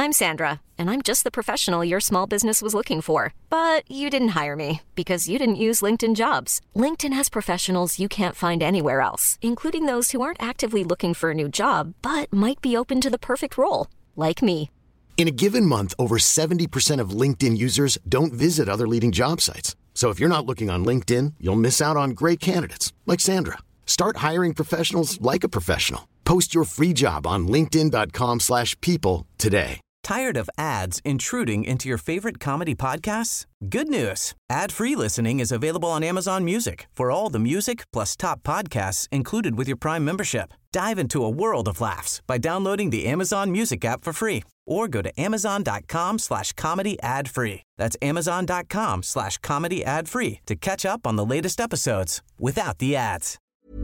I'm Sandra, and I'm just the professional your small business was looking for. But you didn't hire me because you didn't use LinkedIn Jobs. LinkedIn has professionals you can't find anywhere else, including those who aren't actively looking for a new job, but might be open to the perfect role, like me. In a given month, over 70% of LinkedIn users don't visit other leading job sites. So if you're not looking on LinkedIn, you'll miss out on great candidates like Sandra. Start hiring professionals like a professional. Post your free job on linkedin.com/people today. Tired of ads intruding into your favorite comedy podcasts? Good news. Ad-free listening is available on Amazon Music for all the music plus top podcasts included with your Prime membership. Dive into a world of laughs by downloading the Amazon Music app for free or go to amazon.com/comedy ad-free. That's amazon.com/comedy ad-free to catch up on the latest episodes without the ads.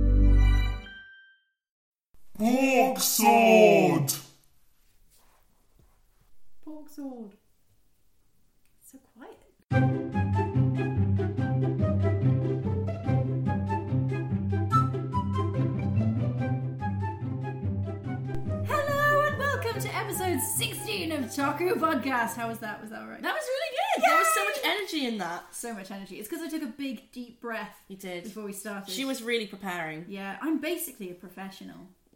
Porksword! Porksword. So quiet. Hello and welcome to episode 16 of Taco Podcast. How was that? Was that all right? That was really good. Yay! There was so much energy in that. So much energy. It's because I took a big, deep breath. You did. Before we started. She was really preparing. Yeah, I'm basically a professional.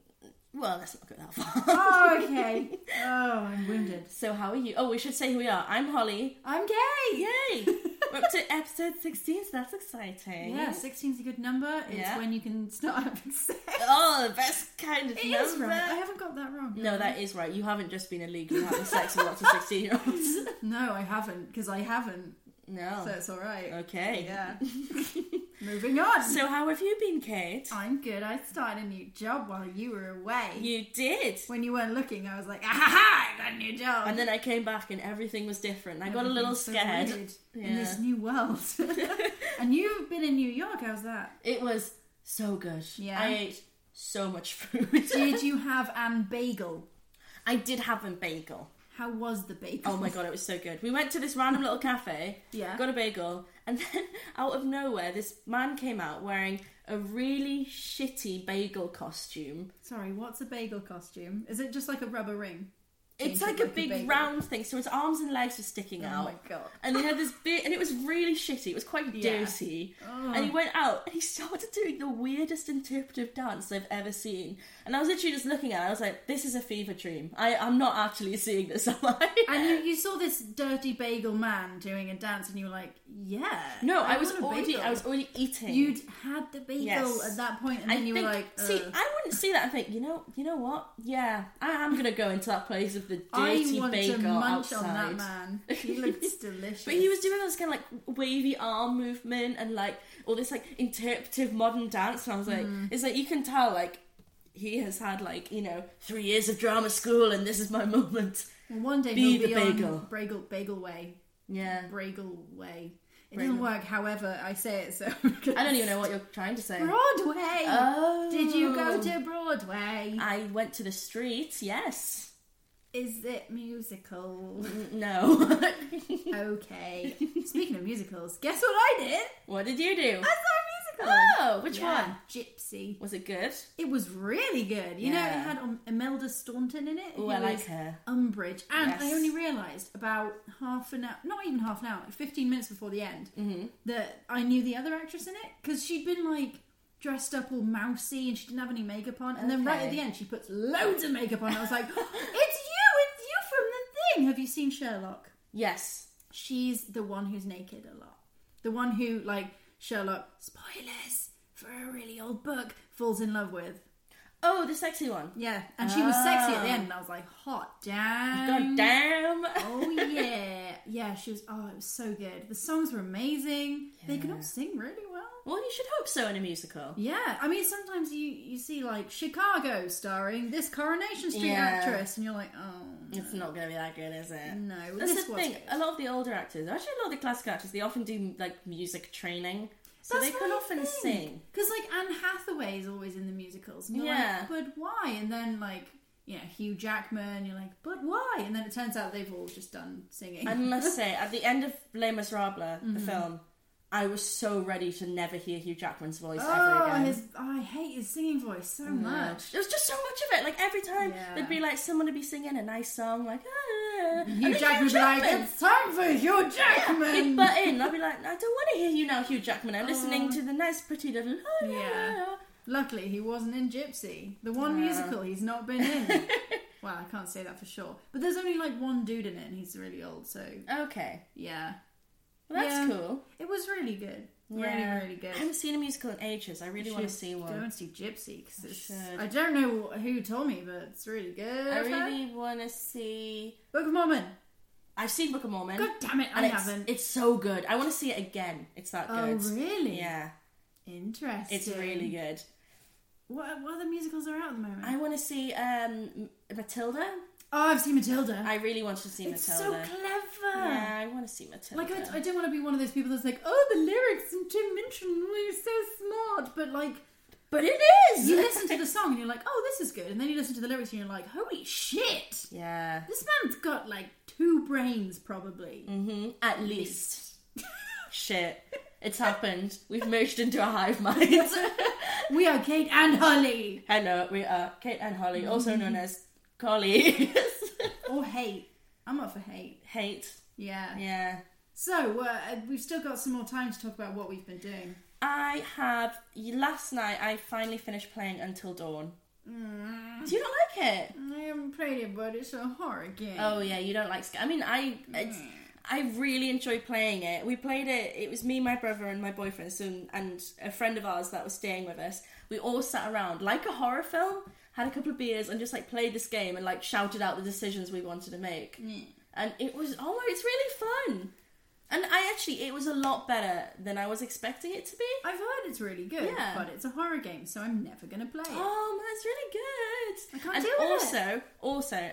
Well, let's not go that far. Oh, okay. Oh, I'm wounded. So how are you? Oh, we should say who we are. I'm Holly. I'm gay! Yay! We're up to episode 16, so that's exciting. Yeah, 16's a good number. It's Yeah. when you can start having sex. Oh, the best kind of It number. is right. I haven't got that wrong. No, that is right. You haven't just been illegally having sex with lots of 16-year-olds. No, I haven't, because I haven't. No. So it's alright. Okay. Yeah. Moving on. So how have you been, Kate? I'm good. I started a new job while you were away. You did. When you weren't looking, I was like, ah, I got a new job. And then I came back and everything was different. I got a little Everything's so scared. weird in Yeah. this new world. And you've been in New York. How's that? It was so good. Yeah. I ate so much food. Did you have an bagel? I did have a bagel. How was the bagel? Oh my god, it was so good. We went to this random little cafe, Yeah. got a bagel, and then out of nowhere, this man came out wearing a really shitty bagel costume. Sorry, what's a bagel costume? Is it just like a rubber ring? It's Painted like a big bagel? round thing, so his arms and legs were sticking Oh out. my god. And he had this bit, and it was really shitty. It was quite Yeah. dirty. Oh. And he went out, and he started doing the weirdest interpretive dance I've ever seen. And I was literally just looking at it, I was like, this is a fever dream. I'm not actually seeing this, am I? And you saw this dirty bagel man doing a dance, and you were like, "Yeah." No, I was want a already bagel. eating. You'd had the bagel Yes. at that point, and then you were like, see, "Ugh." I wouldn't see that and think, you know what? Yeah, I am gonna go into that place of the dirty I want bagel to munch outside. on that man. He looks delicious. But he was doing this kind of like wavy arm movement and like all this like interpretive modern dance, and I was like, it's like you can tell like he has had like 3 years of drama school, and this is my moment. Well, one day Be he'll the be bagel. on Bagel Way. Yeah, Bagel Way. It Bagel. doesn't work. However, I say it so. I don't even know what you're trying to say. Broadway. Oh, Did you go to Broadway? I went to the streets. Yes. Is it musical? No. Okay. Speaking of musicals, guess what I did? What did you do? I saw a musical. Oh, which one? Gypsy. Was it good? It was really good. You know, it Yeah. had Imelda Staunton in it. Oh, who I like was her. Umbridge. And Yes. I only realised about half an hour, not even half an hour, like 15 minutes before the end, that I knew the other actress in it. Because she'd been like dressed up all mousy and she didn't have any makeup on. And then right at the end, she puts loads of makeup on. I was like, it's you from the thing. Have you seen Sherlock? Yes. She's the one who's naked a lot. The one who, like, Sherlock, spoilers for a really old book, falls in love with. Oh, the sexy one. Yeah, and she was sexy at the end, and I was like, hot damn. God damn. Oh, yeah. Yeah, she was, it was so good. The songs were amazing. They can all sing really well. Well, you should hope so in a musical. Yeah, I mean, sometimes you see, like, Chicago starring this Coronation Street actress, and you're like, oh, no. It's not going to be that good, is it? No, That's this the was thing. good. A lot of the older actors, actually a lot of the classic actors, they often do, like, music training. So That's they can what I often think. sing. Because, like, Anne Hathaway is always in the musicals. And you're Yeah. like, but why? And then, like, Hugh Jackman, you're like, but why? And then it turns out they've all just done singing. I must say, at the end of Les Miserables, the film, I was so ready to never hear Hugh Jackman's voice ever again. I hate his singing voice so much. There was just so much of it. Like, every time Yeah. there'd be, like, someone would be singing a nice song, like, Hugh Jackman would be like, it's time for Hugh Jackman. He'd butt in. I'd be like, I don't want to hear you now, Hugh Jackman. I'm listening to the nice, pretty little. Yeah. Luckily, he wasn't in Gypsy, the one musical he's not been in. Well, I can't say that for sure, but there's only like one dude in it, and he's really old. So okay, yeah, well, that's cool. It was really good. Really good. I haven't seen a musical in ages. I really want to see one. Go and see Gypsy because I don't know who told me, but it's really good. I really want to see Book of Mormon. I've seen Book of Mormon. God damn it, I haven't. It's so good. I want to see it again. It's that good. Oh really? Yeah. Interesting. It's really good. What other musicals are out at the moment? I want to see Matilda. Oh, I've seen Matilda. I really want to see it's Matilda. It's so clever. Yeah, I want to see Matilda. Like, I don't want to be one of those people that's like, oh, the lyrics and Tim Minchin, you're so smart. But it is! You listen to the song and you're like, oh, this is good. And then you listen to the lyrics and you're like, holy shit! Yeah. This man's got, like, 2 brains, probably. Mm-hmm. At least. Shit. It's happened. We've merged into a hive mind. We are Kate and Holly. Hello, we are Kate and Holly, also known as colleagues. Or hate. I'm up for hate. Hate. Yeah. Yeah. So, we've still got some more time to talk about what we've been doing. Last night I finally finished playing Until Dawn. Do you not like it? I haven't played it, but it's a horror game. Oh yeah, you don't like I mean, I really enjoyed playing it. We played it, it was me, my brother and my boyfriend and a friend of ours that was staying with us. We all sat around like a horror film, had a couple of beers and just like played this game and like shouted out the decisions we wanted to make. And it was, it's really fun. And it was a lot better than I was expecting it to be. I've heard it's really good, but it's a horror game, so I'm never going to play it. Oh, that's really good. I can't deal with it. Also,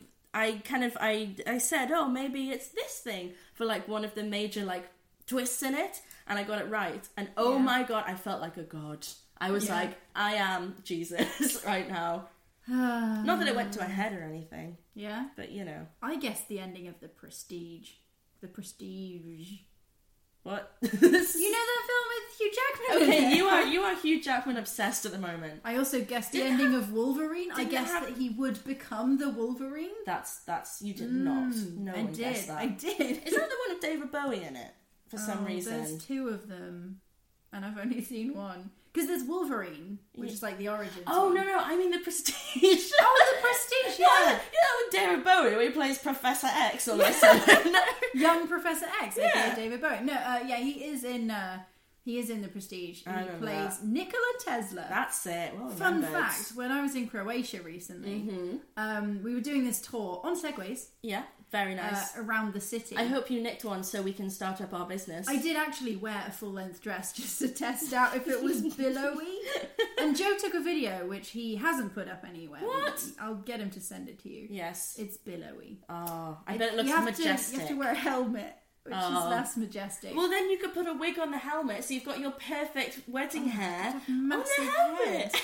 I said, oh, maybe it's this thing for like one of the major like twists in it, and I got it right. And oh my god, I felt like a god. I was like, I am Jesus right now. Not that it went to my head or anything. Yeah? But, you know. I guess the ending of The Prestige. The Prestige. What? You know that film with Hugh Jackman? Okay, you are Hugh Jackman obsessed at the moment. I also guessed the ending of Wolverine. I guessed that he would become the Wolverine. That's you did not. No one guessed that. I did. Is that the one with David Bowie in it? For some reason. There's 2 of them, and I've only seen one. Because there's Wolverine, which is like the origins. Oh, one. no, I mean The Prestige. Oh, The Prestige, yeah. With David Bowie, where he plays Professor X all of a sudden. Young Professor X, aka David Bowie. No, he is in The Prestige. He plays Nikola Tesla. That's it. Well Fun fact, when I was in Croatia recently, we were doing this tour on Segways. Yeah, very nice. Around the city. I hope you nicked one so we can start up our business. I did actually wear a full-length dress just to test out if it was billowy. And Joe took a video, which he hasn't put up anywhere. What? I'll get him to send it to you. Yes. It's billowy. Oh, I bet it looks majestic. You have to wear a helmet, which is less majestic. Well, then you could put a wig on the helmet, so you've got your perfect wedding hair on the massive helmet.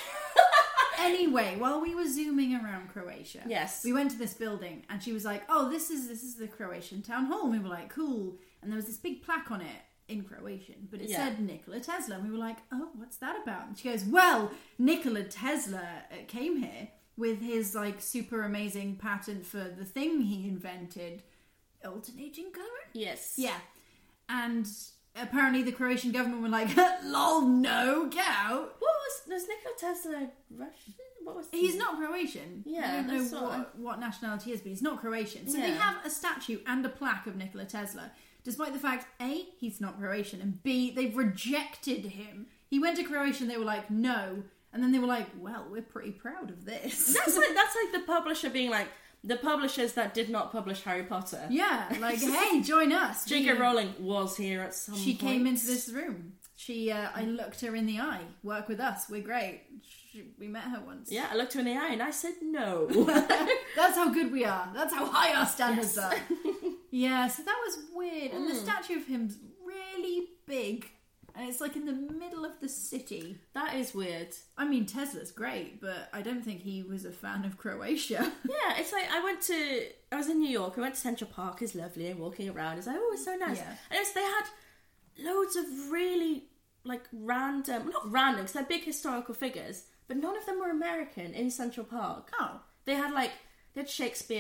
Anyway, while we were zooming around Croatia, yes, we went to this building, and she was like, "Oh, this is the Croatian town hall." And we were like, "Cool." And there was this big plaque on it in Croatian, but it said Nikola Tesla. And we were like, "Oh, what's that about?" And she goes, "Well, Nikola Tesla came here with his like super amazing patent for the thing he invented, alternating current." Yes. Yeah, and apparently the Croatian government were like, "Lol, no, get out." Was Nikola Tesla Russian? What was He's not Croatian. Yeah, I don't know what nationality he is, but he's not Croatian. So they have a statue and a plaque of Nikola Tesla, despite the fact, A, he's not Croatian, and B, they've rejected him. He went to Croatia and they were like, no. And then they were like, well, we're pretty proud of this. That's like the publisher being like, the publishers that did not publish Harry Potter. Yeah, like, hey, join us. J.K. Rowling was here at some point. She came into this room. I looked her in the eye. Work with us. We're great. We met her once. Yeah, I looked her in the eye and I said no. That's how good we are. That's how high our standards are. Yeah, so that was weird. And the statue of him's really big. And it's like in the middle of the city. That is weird. I mean, Tesla's great, but I don't think he was a fan of Croatia. Yeah, it's like I was in New York. I went to Central Park. It's lovely and walking around. It's like, oh, it's so nice. Yeah. And they had loads of really like not random, because they're big historical figures, but none of them were American in Central Park. Oh. They had Shakespeare,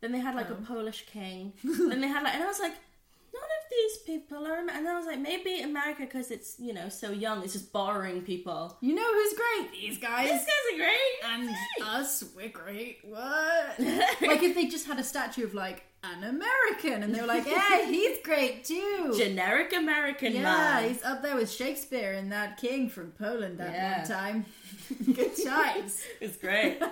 Then they had like a Polish king. Then they had like, and I was like, none of these people are. And then I was like, maybe America, because it's, you know, so young, it's just borrowing people. You know who's great? These guys. These guys are great. And us, we're great. What? Like if they just had a statue of like an American, and they were like, "Yeah, he's great too." Generic American man. Yeah, he's up there with Shakespeare and that king from Poland that one time. Good times. It's great.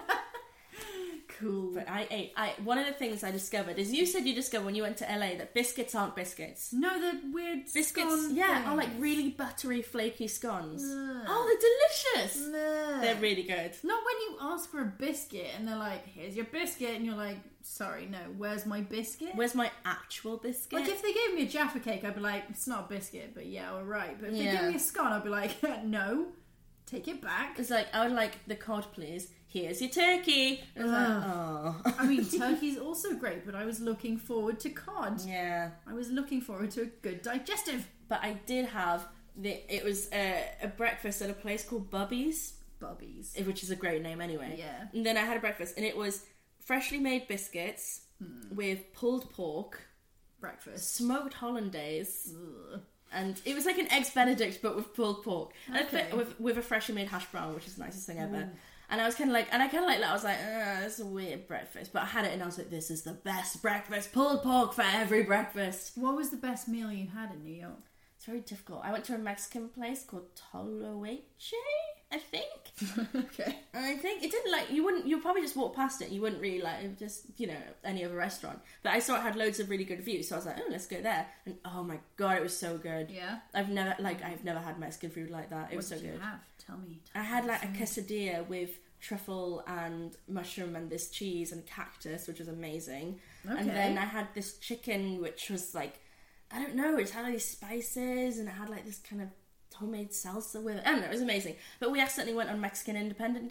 Cool. But one of the things I discovered is you said you discovered when you went to LA that biscuits aren't biscuits. No, the weird biscuits, scone are like things. really buttery, flaky scones. Ugh. Oh, they're delicious. Ugh. They're really good. Not when you ask for a biscuit and they're like, "Here's your biscuit," and you're like, "Sorry, no. Where's my biscuit? Where's my actual biscuit?" Like if they gave me a Jaffa cake, I'd be like, "It's not a biscuit," but yeah, all right. But if they Yeah. gave me a scone, I'd be like, "No, take it back." It's like, I would like the cod, please. Here's your turkey. And it's like, oh. I mean, turkey's also great, but I was looking forward to cod. Yeah. I was looking forward to a good digestive. But I did have it was a breakfast at a place called Bubby's, which is a great name anyway. Yeah. And then I had a breakfast, and it was freshly made biscuits with pulled pork, Breakfast. smoked hollandaise, Ugh. and it was like an eggs Benedict but with pulled pork, Okay. and with a freshly made hash brown, which is the nicest thing ever. And I was kind of like, I was like, this is a weird breakfast, but I had it, and I was like, this is the best breakfast, pulled pork for every breakfast. What was the best meal you had in New York? It's very difficult. I went to a Mexican place called Toloeche, I think. Okay. And I think it didn't you'd probably just walk past it and you wouldn't really it just, any other restaurant. But I saw it had loads of really good reviews, so I was like, oh, let's go there. And oh my god, it was so good. Yeah. I've never had Mexican food like that. It was so What did good. you have? Tell me. I had like a quesadilla with truffle and mushroom and this cheese and cactus, which was amazing. Okay. And then I had this chicken, which was like, I don't know, it had all these spices and it had like this kind of homemade salsa with it. I don't know, it was amazing. But we accidentally went on Mexican Independence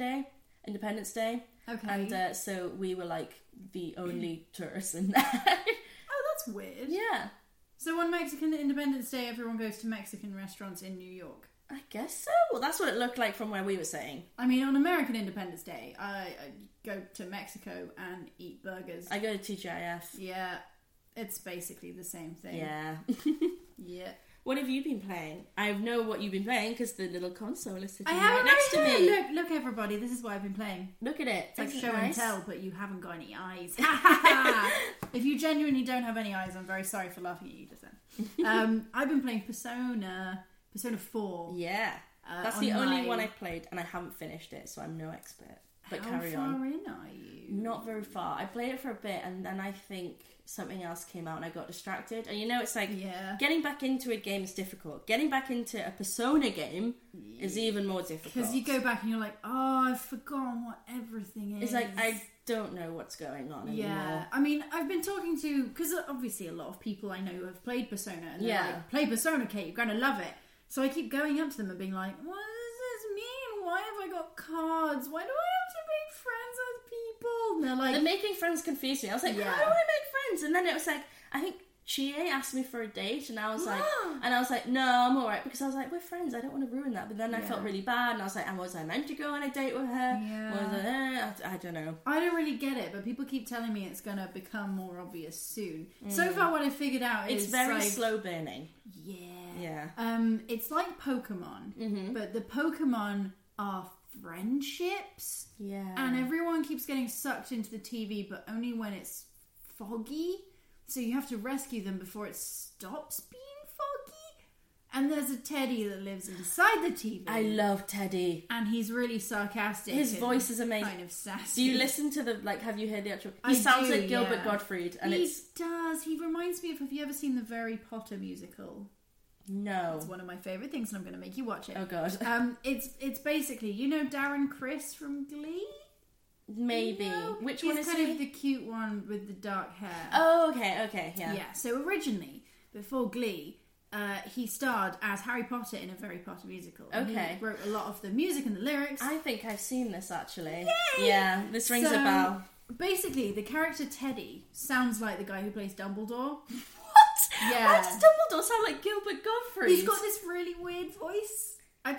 Day. Okay. And so we were like the only tourists in there. Oh, that's weird. Yeah. So on Mexican Independence Day, everyone goes to Mexican restaurants in New York. I guess so. Well, that's what it looked like from where we were sitting. I mean, on American Independence Day, I go to Mexico and eat burgers. I go to TGIF. Yeah, it's basically the same thing. Yeah. Yeah. What have you been playing? I know what you've been playing because the little console is sitting I have right it next to right me. here. Look, everybody, this is what I've been playing. Look at it. It's like Isn't show it and nice? tell, but you haven't got any eyes. If you genuinely don't have any eyes, I'm very sorry for laughing at you just then. I've been playing Persona 4. Yeah. That's on the only my- one I've played, and I haven't finished it, so I'm no expert. But How carry far on. in are you? Not very far. I played it for a bit, and then I think something else came out, and I got distracted. And it's like Yeah. getting back into a game is difficult. Getting back into a Persona game is even more difficult. Because you go back and you're like, oh, I've forgotten what everything is. It's like I don't know what's going on anymore. Yeah, I mean, I've been talking to, because obviously a lot of people I know have played Persona, and they're Yeah. like, play Persona, Kate, you're going to love it. So I keep going up to them and being like, what does this mean? Why have I got cards? Why do I have to make friends with people? And they're like, The making friends confused me. I was like, Yeah. how do I make friends? And then it was like, I think Chie asked me for a date, and I was like, no, I'm alright, because I was like, we're friends, I don't want to ruin that. But then I felt really bad, and I was like, and was I meant to go on a date with her? Yeah. I don't know. I don't really get it, but people keep telling me it's going to become more obvious soon. So far what I figured out It's is very like, slow burning. Yeah. Yeah. It's like Pokemon, but the Pokemon are friendships. Yeah. And everyone keeps getting sucked into the TV, but only when it's foggy. So you have to rescue them before it stops being foggy. And there's a teddy that lives inside the TV. I love Teddy. And he's really sarcastic. His and voice is amazing. Kind of sassy. Do you listen to have you heard the actual... I He sounds do, like Gilbert yeah. Gottfried, and He it's... does. He reminds me of, have you ever seen the Harry Potter musical? No. It's one of my favourite things, and I'm going to make you watch it. Oh, God. It's basically, Darren Criss from Glee? Maybe. No? Which He's one is kind he? of the cute one with the dark hair. Oh, okay, yeah. Yeah, so originally, before Glee, he starred as Harry Potter in a Harry Potter musical. And Okay. He wrote a lot of the music and the lyrics. I think I've seen this, actually. Yay! Yeah, this rings a So, bell. Basically, the character Teddy sounds like the guy who plays Dumbledore. What? Yeah. Why does Dumbledore sound like Gilbert Gottfried? He's got this really weird voice.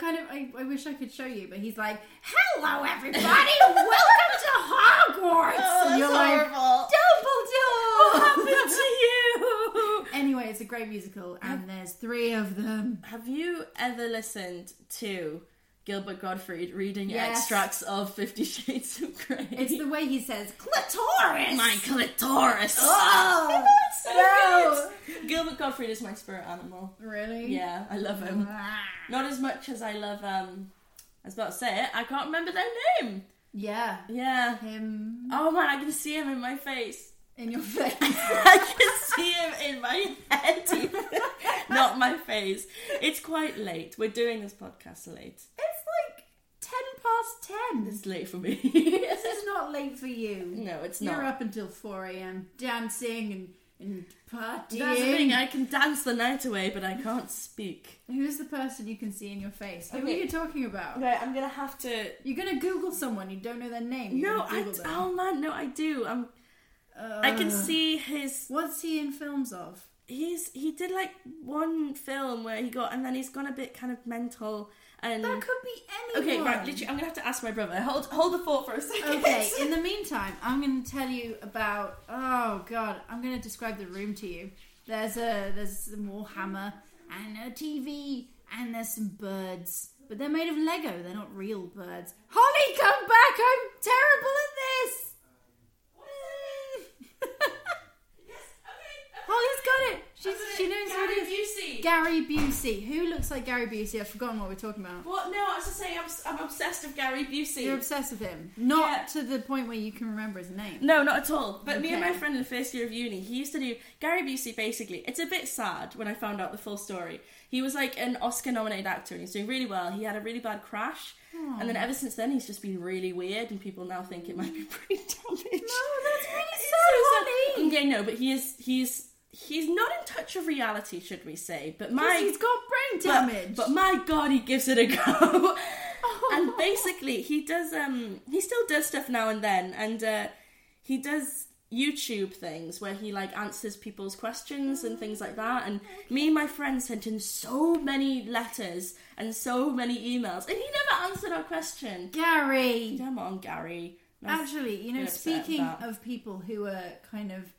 I wish I could show you, but he's like, "Hello, everybody, welcome to Hogwarts." Oh, and you're that's horrible. like, What happened to you? Anyway, it's a great musical, and there's 3 of them. Have you ever listened to Gilbert Gottfried reading Yes. extracts of 50 Shades of Grey? It's the way he says clitoris. My clitoris. Oh, So no. good. Gilbert Gottfried is my spirit animal. Really? Yeah, I love him. Not as much as I love, I was about to say it, I can't remember their name. Yeah. Yeah. Him Oh man, I can see him in my face. in your face. I can see him in my head, even. Not my face. It's quite late. We're doing this podcast late. It's like 10 past 10. It's late for me. This is not late for you. No, it's You're not. up until 4 a.m. dancing and partying. That's the thing, I can dance the night away, but I can't speak. Who's the person you can see in your face? Who are Okay. you talking about? Right, I'm gonna have to... You're going to Google someone, you don't know their name. You're No, gonna Google them. oh man, no, I do. I can see his... What's he in films of? He did like one film where he got, and then he's gone a bit kind of mental, and... That could be anyone. Okay, right, literally, I'm gonna have to ask my brother. Hold the thought for a second. Okay, in the meantime, I'm going to tell you about... Oh, God. I'm going to describe the room to you. There's some Warhammer and a TV and there's some birds. But they're made of Lego. They're not real birds. Holly, come back! I'm terrible at this! Holly's got it! She knows what Gary it is. Busey. Gary Busey. Who looks like Gary Busey? I've forgotten what we're talking about. What? No, I was just saying I'm obsessed with Gary Busey. You're obsessed with him. Not Yeah. to the point where you can remember his name. No, not at all. But me and Okay. my friend in the first year of uni, he used to do... Gary Busey, basically, it's a bit sad when I found out the full story. He was like an Oscar-nominated actor and he's doing really well. He had a really bad crash. And then ever since then, he's just been really weird and people now think it might be brain damage. No, that's really It's sad, Holly. Yeah, no, but he's not in touch of reality, should we say. But He's got brain damage. But my God, he gives it a go. And basically, he does. He still does stuff now and then, and he does YouTube things where he like answers people's questions and things like that. And me and my friend sent him so many letters and so many emails, and he never answered our question. Gary. Come on, Gary. That's Actually, you know, been upset with speaking that. of people who are kind of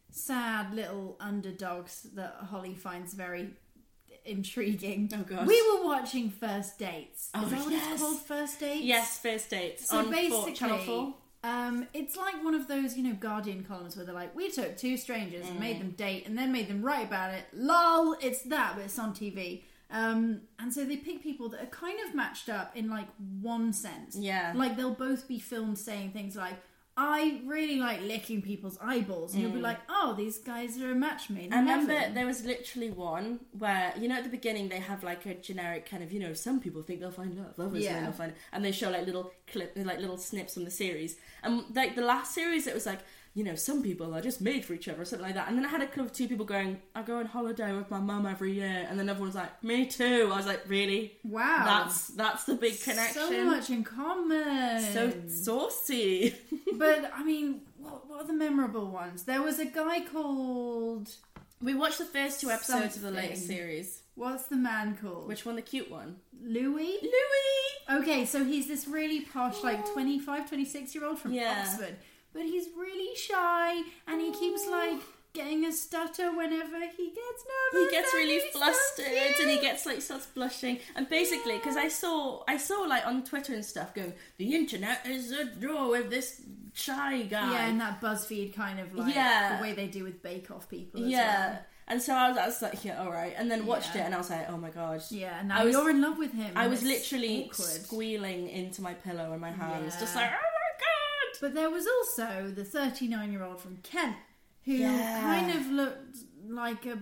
sad little underdogs that Holly finds very intriguing. Oh, gosh. We were watching First Dates. Oh, Is that what yes. it's called, First Dates? Yes, first dates So on basically, Channel 4. It's like one of those, you know, Guardian columns where they're like, we took 2 strangers and made them date and then made them write about it. Lol, it's that, but it's on TV. And so they pick people that are kind of matched up in like one sense. Yeah. Like they'll both be filmed saying things like, I really like licking people's eyeballs. And you'll be like, oh, these guys are a match made in I remember heaven. there was literally one where, you know, at the beginning they have like a generic kind of, you know, some people think they'll find love, others Yeah. think they'll find it, and they show like little snips from the series. And like the last series, it was like, you know, some people are just made for each other or something like that. And then I had a clip of 2 people going, I go on holiday with my mum every year, and then everyone's like, me too. I was like, really? Wow. That's the big connection. So much in common. So saucy. But, I mean, what are the memorable ones? There was a guy called... We watched the first 2 episodes of the Something. latest series. What's the man called? Which one? The cute one? Louis? Louis! Okay, so he's this really posh, like 25, 26-year-old from Yeah. Oxford. But he's really shy, and he keeps, like, getting a stutter whenever he gets He nervous. gets and really he's so flustered and he cute. gets like starts blushing, and basically because I saw like on Twitter and stuff going, the internet is a draw with this shy guy. Yeah, and that BuzzFeed kind of, like, Yeah. the way they do with Bake Off people as Yeah. well. And so I was like, yeah, all right, and then watched Yeah. it and I was like, oh my gosh. Yeah, now I was- you're in love with him. I and was it's literally awkward. squealing into my pillow in my hands, Yeah. just like, oh my god. But there was also the 39-year-old from Kent who Yeah. kind of looked like a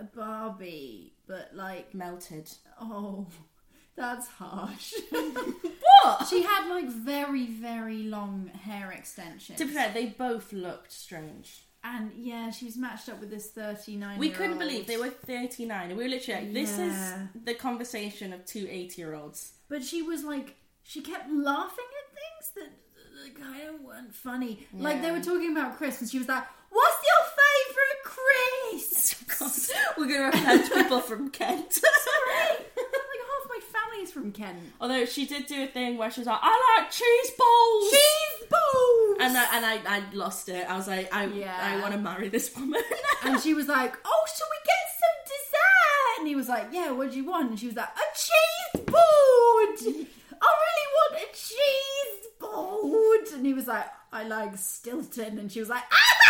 Barbie, but like, Melted. oh, that's harsh. What? She had like very, very long hair extensions. To be fair, they both looked strange. And yeah, she was matched up with this 39-year-old. We couldn't believe they were 39, and we were literally like, this Yeah. is the conversation of 2 80-year-olds. But she was like, she kept laughing at things that kind of weren't funny. Like they Yeah. were talking about Chris, and she was like, "What's your favourite Chris?" We're going to offend people from Kent. Sorry, like half my family's from Kent. Although she did do a thing where she was like, I like cheese balls! Cheese balls. And I lost it. I was like, I want to marry this woman. And she was like, oh, shall we get some dessert? And he was like, yeah, what do you want? And she was like, a cheese board. I really want a cheese board. And he was like, I like Stilton. And she was like,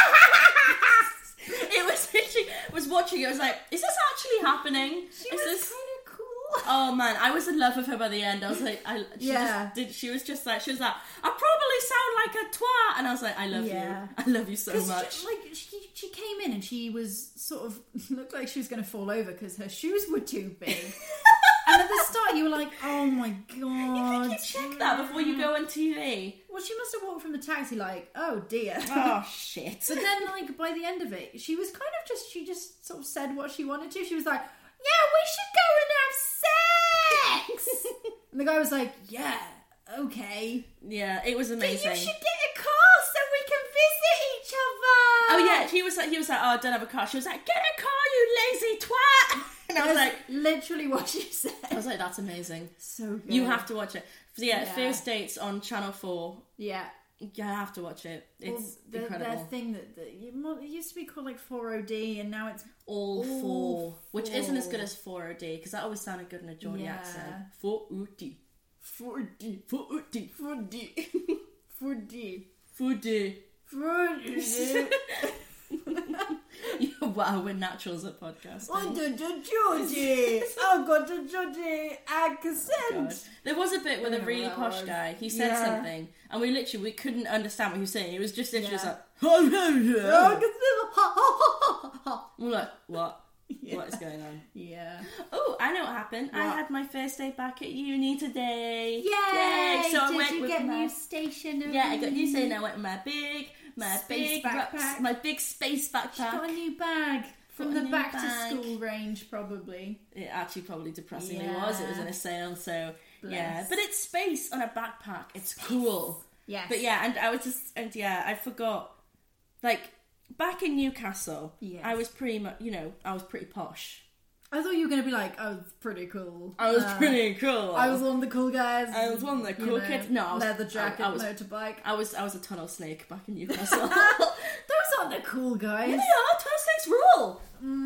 It was literally, was watching it, I was like, is this actually happening? She was kind of cool. Oh man, I was in love with her by the end. I was like, she was like, I probably sound like a twat. And I was like, I love you. I love you so much. She came in and she was sort of, looked like she was going to fall over because her shoes were too big. And at the start you were like, oh my god. You think you check that before you go on TV? Well, she must have walked from the taxi like, oh dear. Oh shit. But then like by the end of it, she was kind of just, she just sort of said what she wanted to. She was like, yeah, we should go and have sex. And the guy was like, yeah, okay. Yeah, it was amazing. You should get a car so we can visit each other. Oh yeah, he was like, oh, I don't have a car. She was like, get a car, you lazy twat. And I was like, literally what she said. I was like, that's amazing. So good. You have to watch it. So yeah, First Dates on Channel 4. Yeah. You have to watch it. It's incredible. Their thing that it used to be called like 4OD and now it's All Four, which isn't as good as 4OD because that always sounded good in a Geordie accent. 4OD. 4D. 4OD. 4D. 4D. 4D. 4D. Wow, we're naturals at podcasting. Oh, the Geordie. I got the Geordie accent. There was a bit with a really posh guy. He said something, and we couldn't understand what he was saying. It was just literally like, we're like, what? Yeah. What is going on? Yeah. Oh, I know what happened. What? I had my first day back at uni today. Yay! So I Did went you with get new stationery? Yeah, I got new stationery. I went with my big backpack. My big space backpack. She got a new bag from the back to school range, probably. It actually probably depressingly was. It was in a sale, so yeah. But it's space on a backpack. It's cool. Yes. But yeah, and I was just I forgot, like back in Newcastle, I was pretty much, I was pretty posh. I thought you were going to be like, I was pretty cool. I was pretty cool. I was one of the cool guys. I was one of the cool kids. No, I was, leather jacket, motorbike. I was a tunnel snake back in Newcastle. Those aren't the cool guys. Yeah, they are. Tunnel snakes rule.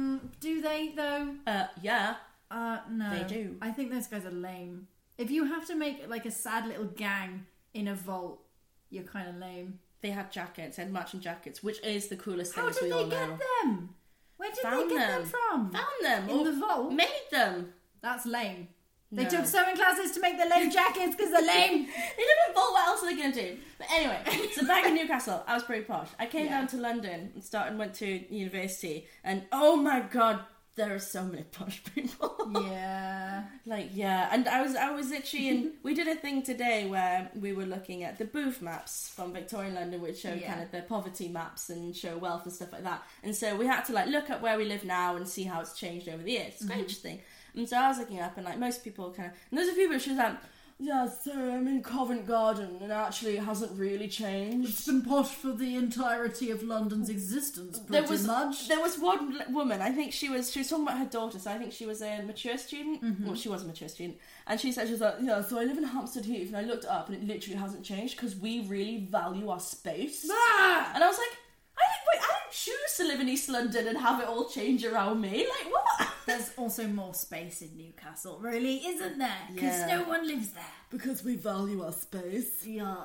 Do they though? Yeah. No. They do. I think those guys are lame. If you have to make like a sad little gang in a vault, you're kind of lame. They had jackets, and matching jackets, which is the coolest thing, as we How all did they know. get them? Where did they get them from? Found them. In the vault? Made them. That's lame. They took sewing classes to make the lame jackets because they're lame. They live in vault, what else are they going to do? But anyway, so back in Newcastle, I was pretty posh. I came down to London and went to university, and oh my god, there are so many posh people. Yeah. And I was literally in, we did a thing today where we were looking at the booth maps from Victorian London, which show kind of the poverty maps and show wealth and stuff like that. And so we had to look at where we live now and see how it's changed over the years. It's quite interesting. And so I was looking up, and most people and there's a few people, she was like, yeah, so I'm in Covent Garden, and actually it hasn't really changed. It's been posh for the entirety of London's existence, pretty much. There was one woman, I think she was talking about her daughter, so I think she was a mature student. Well, she was a mature student. And she said, she was like, yeah, so I live in Hampstead Heath, and I looked up, and it literally hasn't changed, because we really value our space. And I was like, I didn't choose to live in East London and have it all change around me. Like, what? There's also more space in Newcastle, really, isn't there? Because no one lives there. Because we value our space.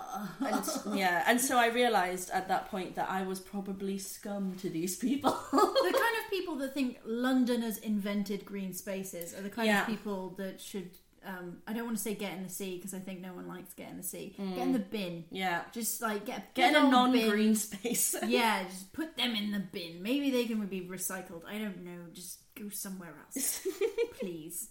Yeah. And so I realised at that point that I was probably scum to these people. The kind of people that think London has invented green spaces are the kind of people that should... I don't want to say get in the sea because I think no one likes get in the sea. Get in the bin. Yeah. Just get in a non-green space. Yeah, just put them in the bin. Maybe they can be recycled. I don't know. Just go somewhere else, please.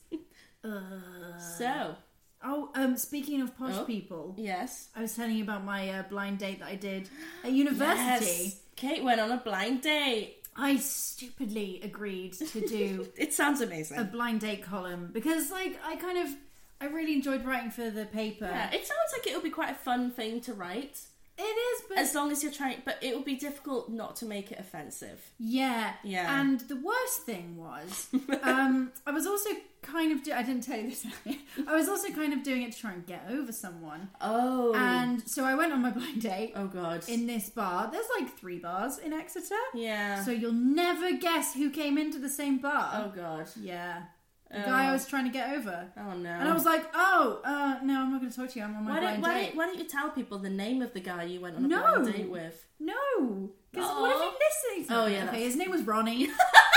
So. Oh, speaking of posh people. Yes. I was telling you about my blind date that I did at university. Yes. Kate went on a blind date. I stupidly agreed to do... It sounds amazing. A blind date column. Because, I really enjoyed writing for the paper. Yeah, it sounds like it would be quite a fun thing to write. It is, but as long as you're trying. But it would be difficult not to make it offensive. Yeah. Yeah. And the worst thing was, I was also kind of I didn't tell you this earlier. I was also kind of doing it to try and get over someone. Oh. And so I went on my blind date. Oh God. In this bar. There's like 3 bars in Exeter. Yeah. So you'll never guess who came into the same bar. Oh God. Yeah. The guy I was trying to get over. Oh no. And I was like, no, I'm not going to talk to you. I'm on my blind date. Why don't you tell people the name of the guy you went on a No. blind date with? No. Because what if he listens? Oh, yeah, Okay, that's- his name was Ronnie.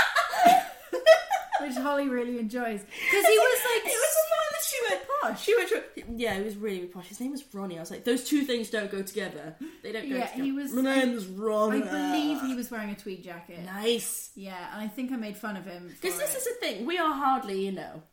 Which Holly really enjoys. Because he was like... It was the one that she went. Yeah, he was really posh. His name was Ronnie. I was like, those two things don't go together. They don't go together. He was... My name's Ronnie. I believe he was wearing a tweed jacket. Nice. Yeah, and I think I made fun of him. Because this is the thing. We are hardly,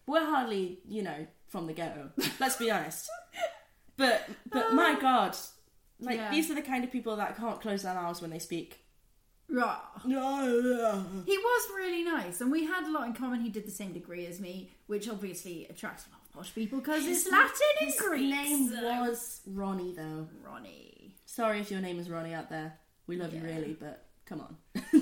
from the ghetto. Let's be honest. But my God. Like, these are the kind of people that can't close their mouths when they speak. Right. No. He was really nice, and we had a lot in common. He did the same degree as me, which obviously attracts a lot of posh people because it's Latin and Greek. His name was Ronnie, though. Ronnie. Sorry if your name is Ronnie out there. We love you really, but come on.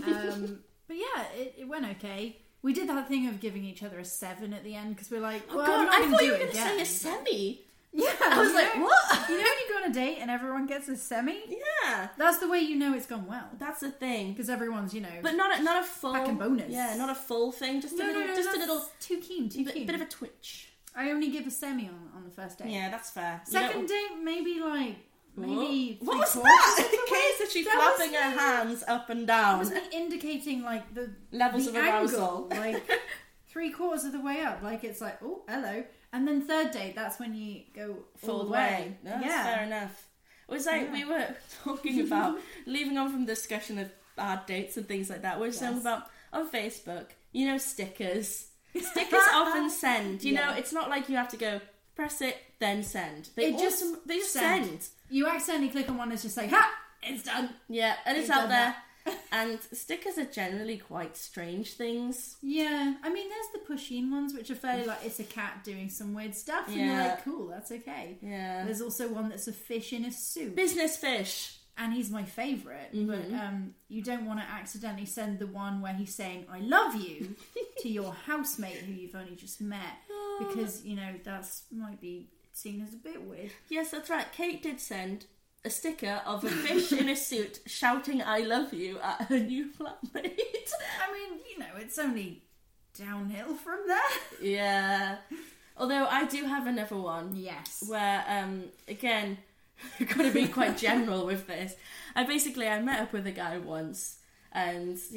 But yeah, it went okay. We did that thing of giving each other a 7 at the end because we're like, well, God, I'm not I going thought to you do were it going to again. say a semi. Yeah, I was like, what? You know when you go on a date and everyone gets a semi? Yeah. That's the way you know it's gone well. That's the thing. Because everyone's, But not a full... packing bonus. Yeah, not a full thing. Just a little... Too keen. Bit of a twitch. I only give a semi on the first date. Yeah, that's fair. Second date, maybe like... Maybe what was 3/4 that? of the way. Kate said she's That was flapping her me. hands up and down. That was me indicating like the Levels the of arousal. angle, like 3/4 of the way up. Like it's like, oh, hello. And then third date, that's when you go all the way. No, that's fair enough. It was like we were talking about leaving on from the discussion of bad dates and things like that. We were talking about on Facebook, stickers. Stickers often send. You know, it's not like you have to go press it then send. They just send. You accidentally click on one, it's just like, ha, it's done. Yeah, and it's You've out done there. And stickers are generally quite strange things. Yeah, I mean, there's the pusheen ones, which are fairly like, it's a cat doing some weird stuff, and you're like, cool, that's okay. Yeah. There's also one that's a fish in a suit. Business fish. And he's my favourite, but you don't want to accidentally send the one where he's saying, I love you, to your housemate who you've only just met, because, that might be seen as a bit weird. Yes, that's right. Kate did send a sticker of a fish in a suit shouting I love you at her new flatmate. I mean, it's only downhill from there. Yeah. Although I do have another one. Yes. Where, again, you've got to be quite general with this. I met up with a guy once, and we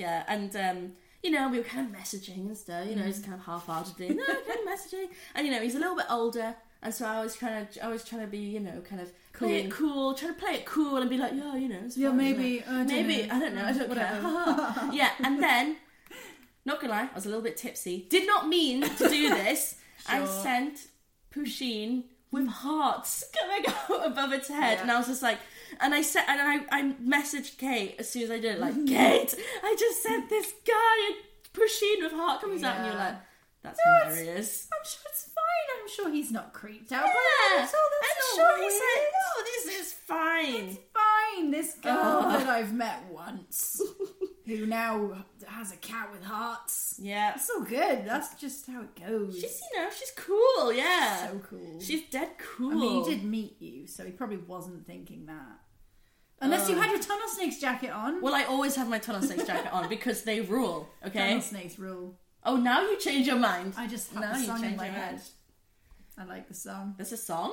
were kind of messaging and stuff, just kind of half-heartedly, kind of messaging. And, he's a little bit older, and so I was trying to be, kind of play it cool, trying to play it cool and be like, it's fine, maybe, I don't know, I don't care. Yeah, and then, not gonna lie, I was a little bit tipsy. Did not mean to do this. Sure. And sent Pusheen with hearts coming out above its head, and I was just like, I messaged Kate as soon as I did it, like, Kate, I just sent this guy a Pusheen with heart coming out, and you're like, that's hilarious. I'm sure it's fine. I'm sure he's not creeped out. Yeah, I'm sure he said, no, this is fine. It's fine. This girl that I've met once, who now has a cat with hearts. Yeah. It's all good. That's just how it goes. She's cool, yeah. So cool. She's dead cool. I mean, he did meet you, so he probably wasn't thinking that. Unless you had your Tunnel Snakes jacket on. Well, I always have my Tunnel Snakes jacket on because they rule, okay? Tunnel Snakes rule. Oh, now you change your mind. I just have the song in my head. I like the song. There's a song?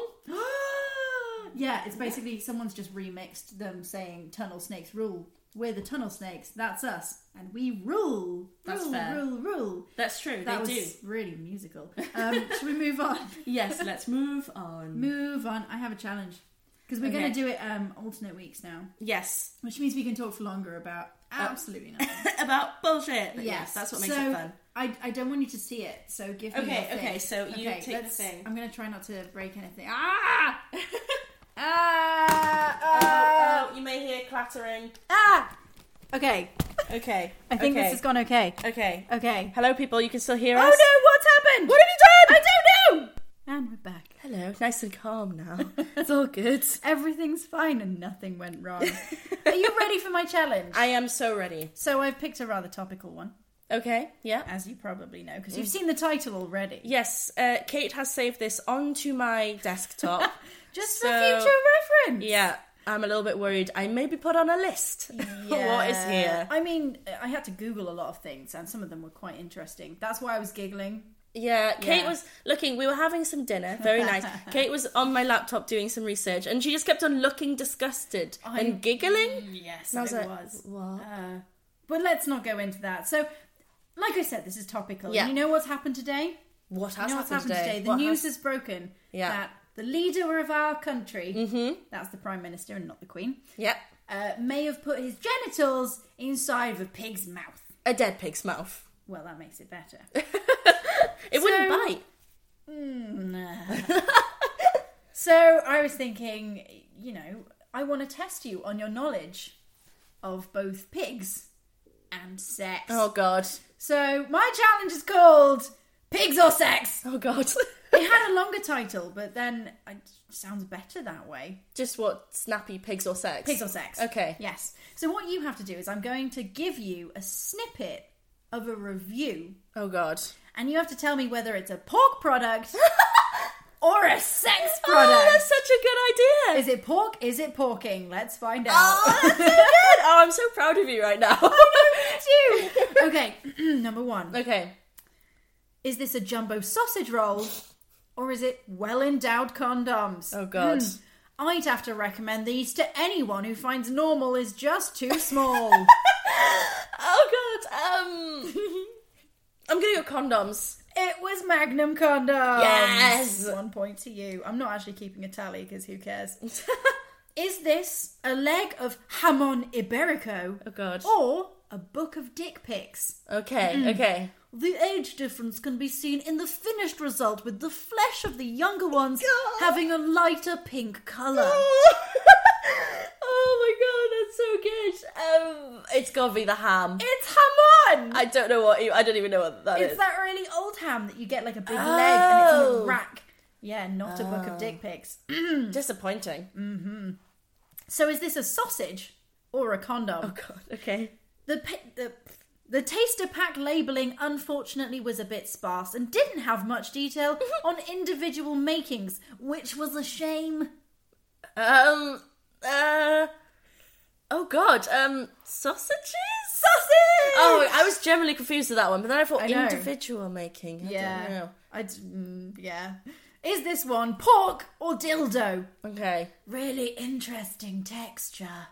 Yeah, it's basically someone's just remixed them saying Tunnel Snakes rule. We're the Tunnel Snakes, that's us. And we rule. That's fair. Rule. That's true, that they was do. Really musical. Should we move on? Yes, let's move on. Move on. I have a challenge. Because we're going to do it alternate weeks now. Yes. Which means we can talk for longer about absolutely nothing. About bullshit. But yes, that's what makes it fun. I don't want you to see it, so give me your thing. Okay, so you take the thing. I'm going to try not to break anything. You may hear clattering. Okay. Okay. I think this has gone okay. Okay. Hello, people. You can still hear us? Oh no, what's happened? What have you done? I don't know! And we're back. Hello, nice and calm now. It's all good. Everything's fine and nothing went wrong. Are you ready for my challenge? I am so ready. So I've picked a rather topical one, Okay, yeah. as you probably know, because you've seen the title already. Yes, Kate has saved this onto my desktop. Just for future reference. Yeah, I'm a little bit worried. I may be put on a list. What is here? I mean, I had to Google a lot of things, and some of them were quite interesting. That's why I was giggling. Yeah, Kate was looking, we were having some dinner, very nice. Kate was on my laptop doing some research, and she just kept on looking disgusted and giggling. Yes, and I was it like, was. What? But let's not go into that. So, like I said, this is topical. Yeah. And you know what's happened today? What has You know what's happened happened today? today? The news has broken Yeah. that the leader of our country, that's the Prime Minister and not the Queen, Yep. may have put his genitals inside of a pig's mouth. A dead pig's mouth. Well, that makes it better. It wouldn't bite. So I was thinking, I want to test you on your knowledge of both pigs and sex. Oh, God. So my challenge is called Pigs or Sex. Oh, God. It had a longer title, but then it sounds better that way. Just what? Snappy pigs or sex? Pigs or sex. Okay. Yes. So what you have to do is I'm going to give you a snippet of a review, Oh, God. and you have to tell me whether it's a pork product or a sex product. Oh, that's such a good idea. Is it pork? Is it porking? Let's find out. Oh, that's so good. Oh, I'm so proud of you right now. Me too. Okay, number one. Okay. Is this a jumbo sausage roll or is it well-endowed condoms? Oh, God. I'd have to recommend these to anyone who finds normal is just too small. Oh, God. I'm going to go condoms. It was Magnum condoms. Yes. 1 point to you. I'm not actually keeping a tally because who cares? Is this a leg of jamon iberico? Oh, God. Or a book of dick pics? Okay, okay. The age difference can be seen in the finished result, with the flesh of the younger ones having a lighter pink colour. Oh, my God, that's so good. It's got to be the ham. It's jamon! I don't know I don't even know what that is. It's that really old ham that you get like a big leg and it's in a rack. Yeah, not a book of dick pics. Disappointing. So is this a sausage or a condom? Oh, God, okay. The taster pack labelling unfortunately was a bit sparse and didn't have much detail on individual makings, which was a shame. Oh, God, sausages? Sausage! Oh, I was generally confused with that one, but then I thought I know. individual making. I don't know. Yeah. Is this one pork or dildo? Okay. Really interesting texture.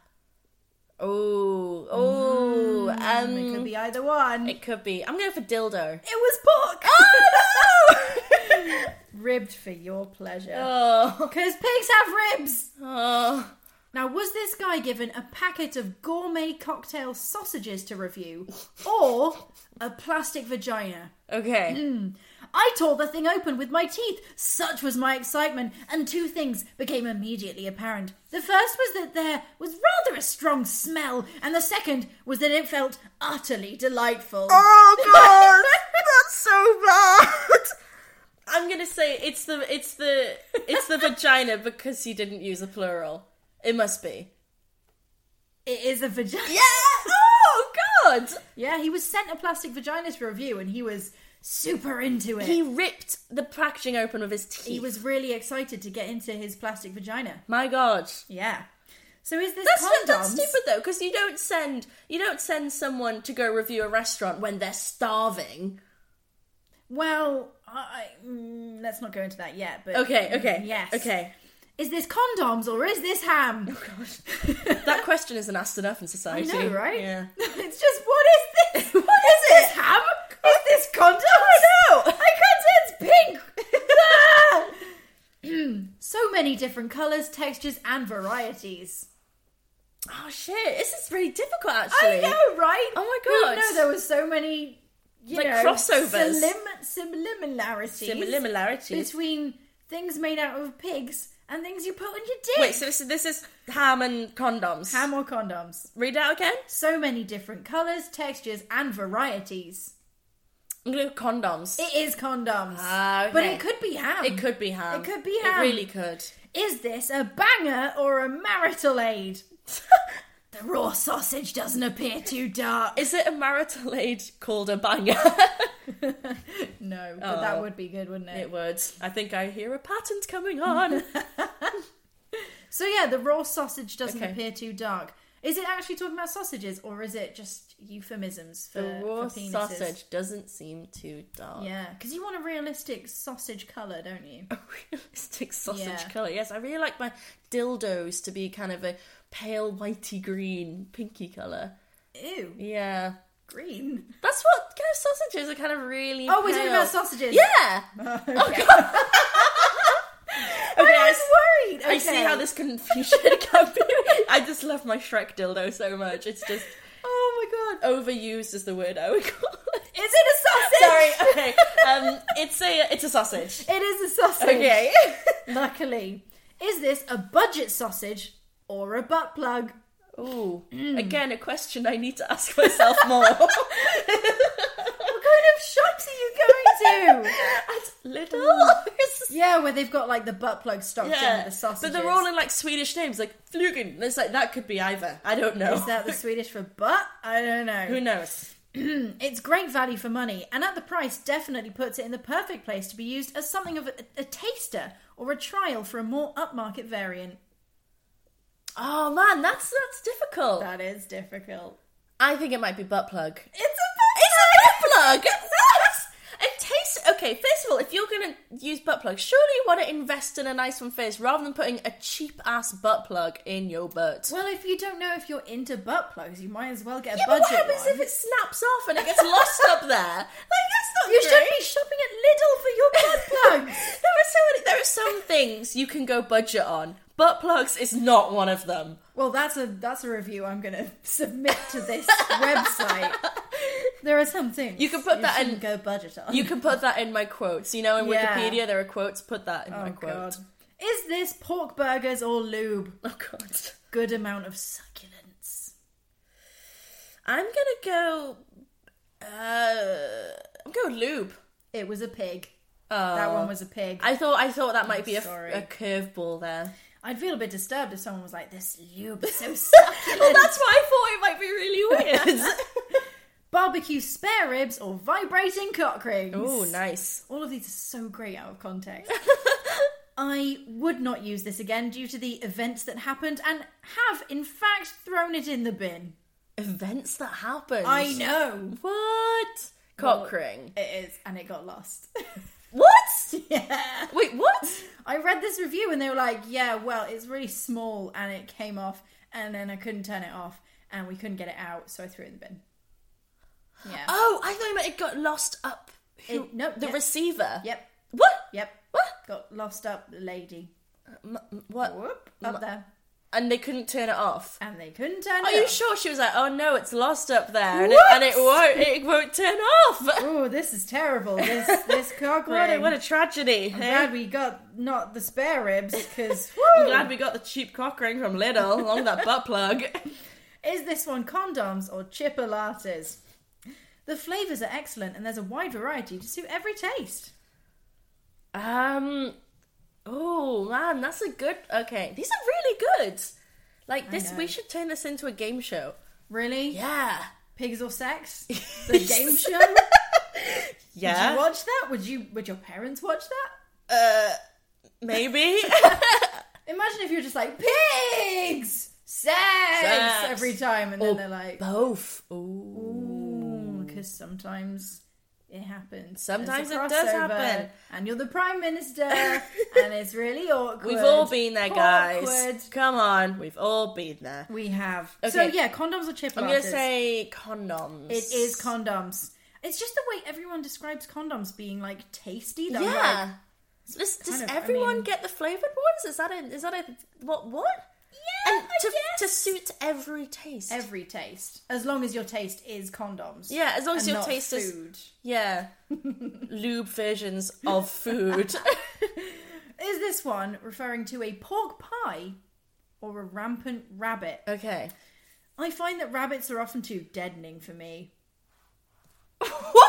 Oh, It could be either one. It could be. I'm going for dildo. It was pork. Oh, no! Ribbed for your pleasure. Oh. Because pigs have ribs. Oh. Now, was this guy given a packet of gourmet cocktail sausages to review or a plastic vagina? Okay. I tore the thing open with my teeth. Such was my excitement, and two things became immediately apparent. The first was that there was rather a strong smell, and the second was that it felt utterly delightful. Oh, God! That's so bad! I'm gonna say it's the vagina because you didn't use a plural. It must be. It is a vagina. Yeah! Oh, God! Yeah, he was sent a plastic vagina to review, and he was super into it. He ripped the packaging open with his teeth. He was really excited to get into his plastic vagina. My God. Yeah. So is this That's condoms? stupid though, because you don't send someone to go review a restaurant when they're starving. Well, let's not go into that yet. But Okay. Yes. Okay. Is this condoms or is this ham? Oh, God. That question isn't asked enough in I society. know, right? Yeah. It's just, what is this? What is this ham? Is this condom? I know. I can't say it's pink. So many different colours, textures, and varieties. Oh shit! This is really difficult, actually. I know, right? Oh my God. No, there were so many, crossovers, similarities between things made out of pigs and things you put on your dick. Wait, so this is ham and condoms. Ham or condoms? Read it out again. So many different colours, textures, and varieties. I'm going to go condoms. It is condoms. Okay. But it could be ham. It could be ham. It could be ham. It really could. Is this a banger or a marital aid? The raw sausage doesn't appear too dark. Is it a marital aid called a banger? No, but that would be good, wouldn't it? It would. I think I hear a patent coming on. So yeah, the raw sausage doesn't Okay. appear too dark. Is it actually talking about sausages, or is it just euphemisms for, The raw for penises? sausage doesn't seem too dark. Yeah, because you want a realistic sausage colour, don't you? A realistic sausage Yeah. colour. Yes, I really like my dildos to be kind of a pale whitey green, pinky colour. Ew, Yeah. green. That's what kind of sausages are kind of really Oh, we're talking pale. about sausages. Yeah! Okay. Oh, God. Okay, I was worried. I see Okay. how this confusion can be. I just love my Shrek dildo so much. It's just Oh my god. overused is the word I would call it. Is it a sausage? Sorry, okay. It's a sausage. It is a sausage. Okay. Luckily. Is this a budget sausage or a butt plug? Ooh. Again, a question I need to ask myself more. What kind of shops are you going to? At Lidl? Yeah, where they've got like the butt plug stocked in with the sausages. but they're all in like Swedish names, like Flugen. It's like that could be either. I don't know. Is that the Swedish for butt? I don't know. Who knows? It's great value for money, and at the price definitely puts it in the perfect place to be used as something of a taster or a trial for a more upmarket variant. Oh man, that's difficult. That is difficult. I think it might be butt plug. It's a It's a butt plug. It tastes okay. First of all, if you're gonna use butt plugs, surely you want to invest in a nice one first, rather than putting a cheap ass butt plug in your butt. Well, if you don't know if you're into butt plugs, you might as well get a Yeah, but budget what happens one. if it snaps off and it gets lost up there? Like that's not You great. should be shopping at Lidl for your butt plugs. There are some things you can go budget on. Butt plugs is not one of them. Well, that's a review I'm going to submit to this website. There are some things You can put that in- shouldn't go budget on. You can put that in my quotes. You know, in Yeah. Wikipedia there are quotes. Put that in Oh my quote. god. Is this pork burgers or lube? Oh god. Good amount of succulence. I'm gonna go. I'm going lube. It was a pig. Oh. That one was a pig. I thought that might be sorry. a curveball there. I'd feel a bit disturbed if someone was like, "This lube is so succulent." Well, that's why I thought it might be really weird. Barbecue spare ribs or vibrating cock rings. Oh, nice. All of these are so great out of context. I would not use this again due to the events that happened and have, in fact, thrown it in the bin. Events that happened. I know. What? Cock ring. It is, and it got lost. What? Yeah. Wait, what? I read this review and they were like, yeah, well, it's really small and it came off and then I couldn't turn it off and we couldn't get it out, so I threw it in the bin. Yeah. Oh, I thought you meant it got lost up. Nope. The yep. receiver. Yep. What? Yep. What? Got lost up, lady. What? Whoop. Up there. And they couldn't turn it off. And they couldn't turn Are it you off. sure? She was like, "Oh no, it's lost up there, and What? it won't turn off." Oh, this is terrible. This cock ring. What a tragedy! I'm eh? glad we got not the spare ribs, because I'm glad we got the cheap cock ring from Lidl along with that butt plug. Is this one condoms or chipolatas? The flavours are excellent and there's a wide variety to suit every taste. Oh man, that's a good. Okay, these are really good. Like this, know. we should turn this into a game show. Really? Yeah. Pigs or sex? The game show? Yeah. Would you watch that? Would your parents watch that? Maybe. Imagine if you're just like, pigs! Sex! Every time, and then they're like, Both. Ooh. because sometimes it happens. Sometimes There's a it does crossover, happen. And you're the Prime Minister, and it's really awkward. We've all been there, guys. Awkward. Come on, we've all been there. We have. Okay. So yeah, condoms or chipolatas? I'm gonna say condoms. It is condoms. It's just the way everyone describes condoms being like tasty. That I'm like, Yeah. Does kind of, I everyone mean- get the flavoured ones? Is that a what? Yeah, and to suit every taste. every taste, as long as your taste is condoms. Yeah, as long as and your not taste is food. yeah, lube versions of food. Is this one referring to a pork pie or a rampant rabbit? Okay. I find that rabbits are often too deadening for me. What?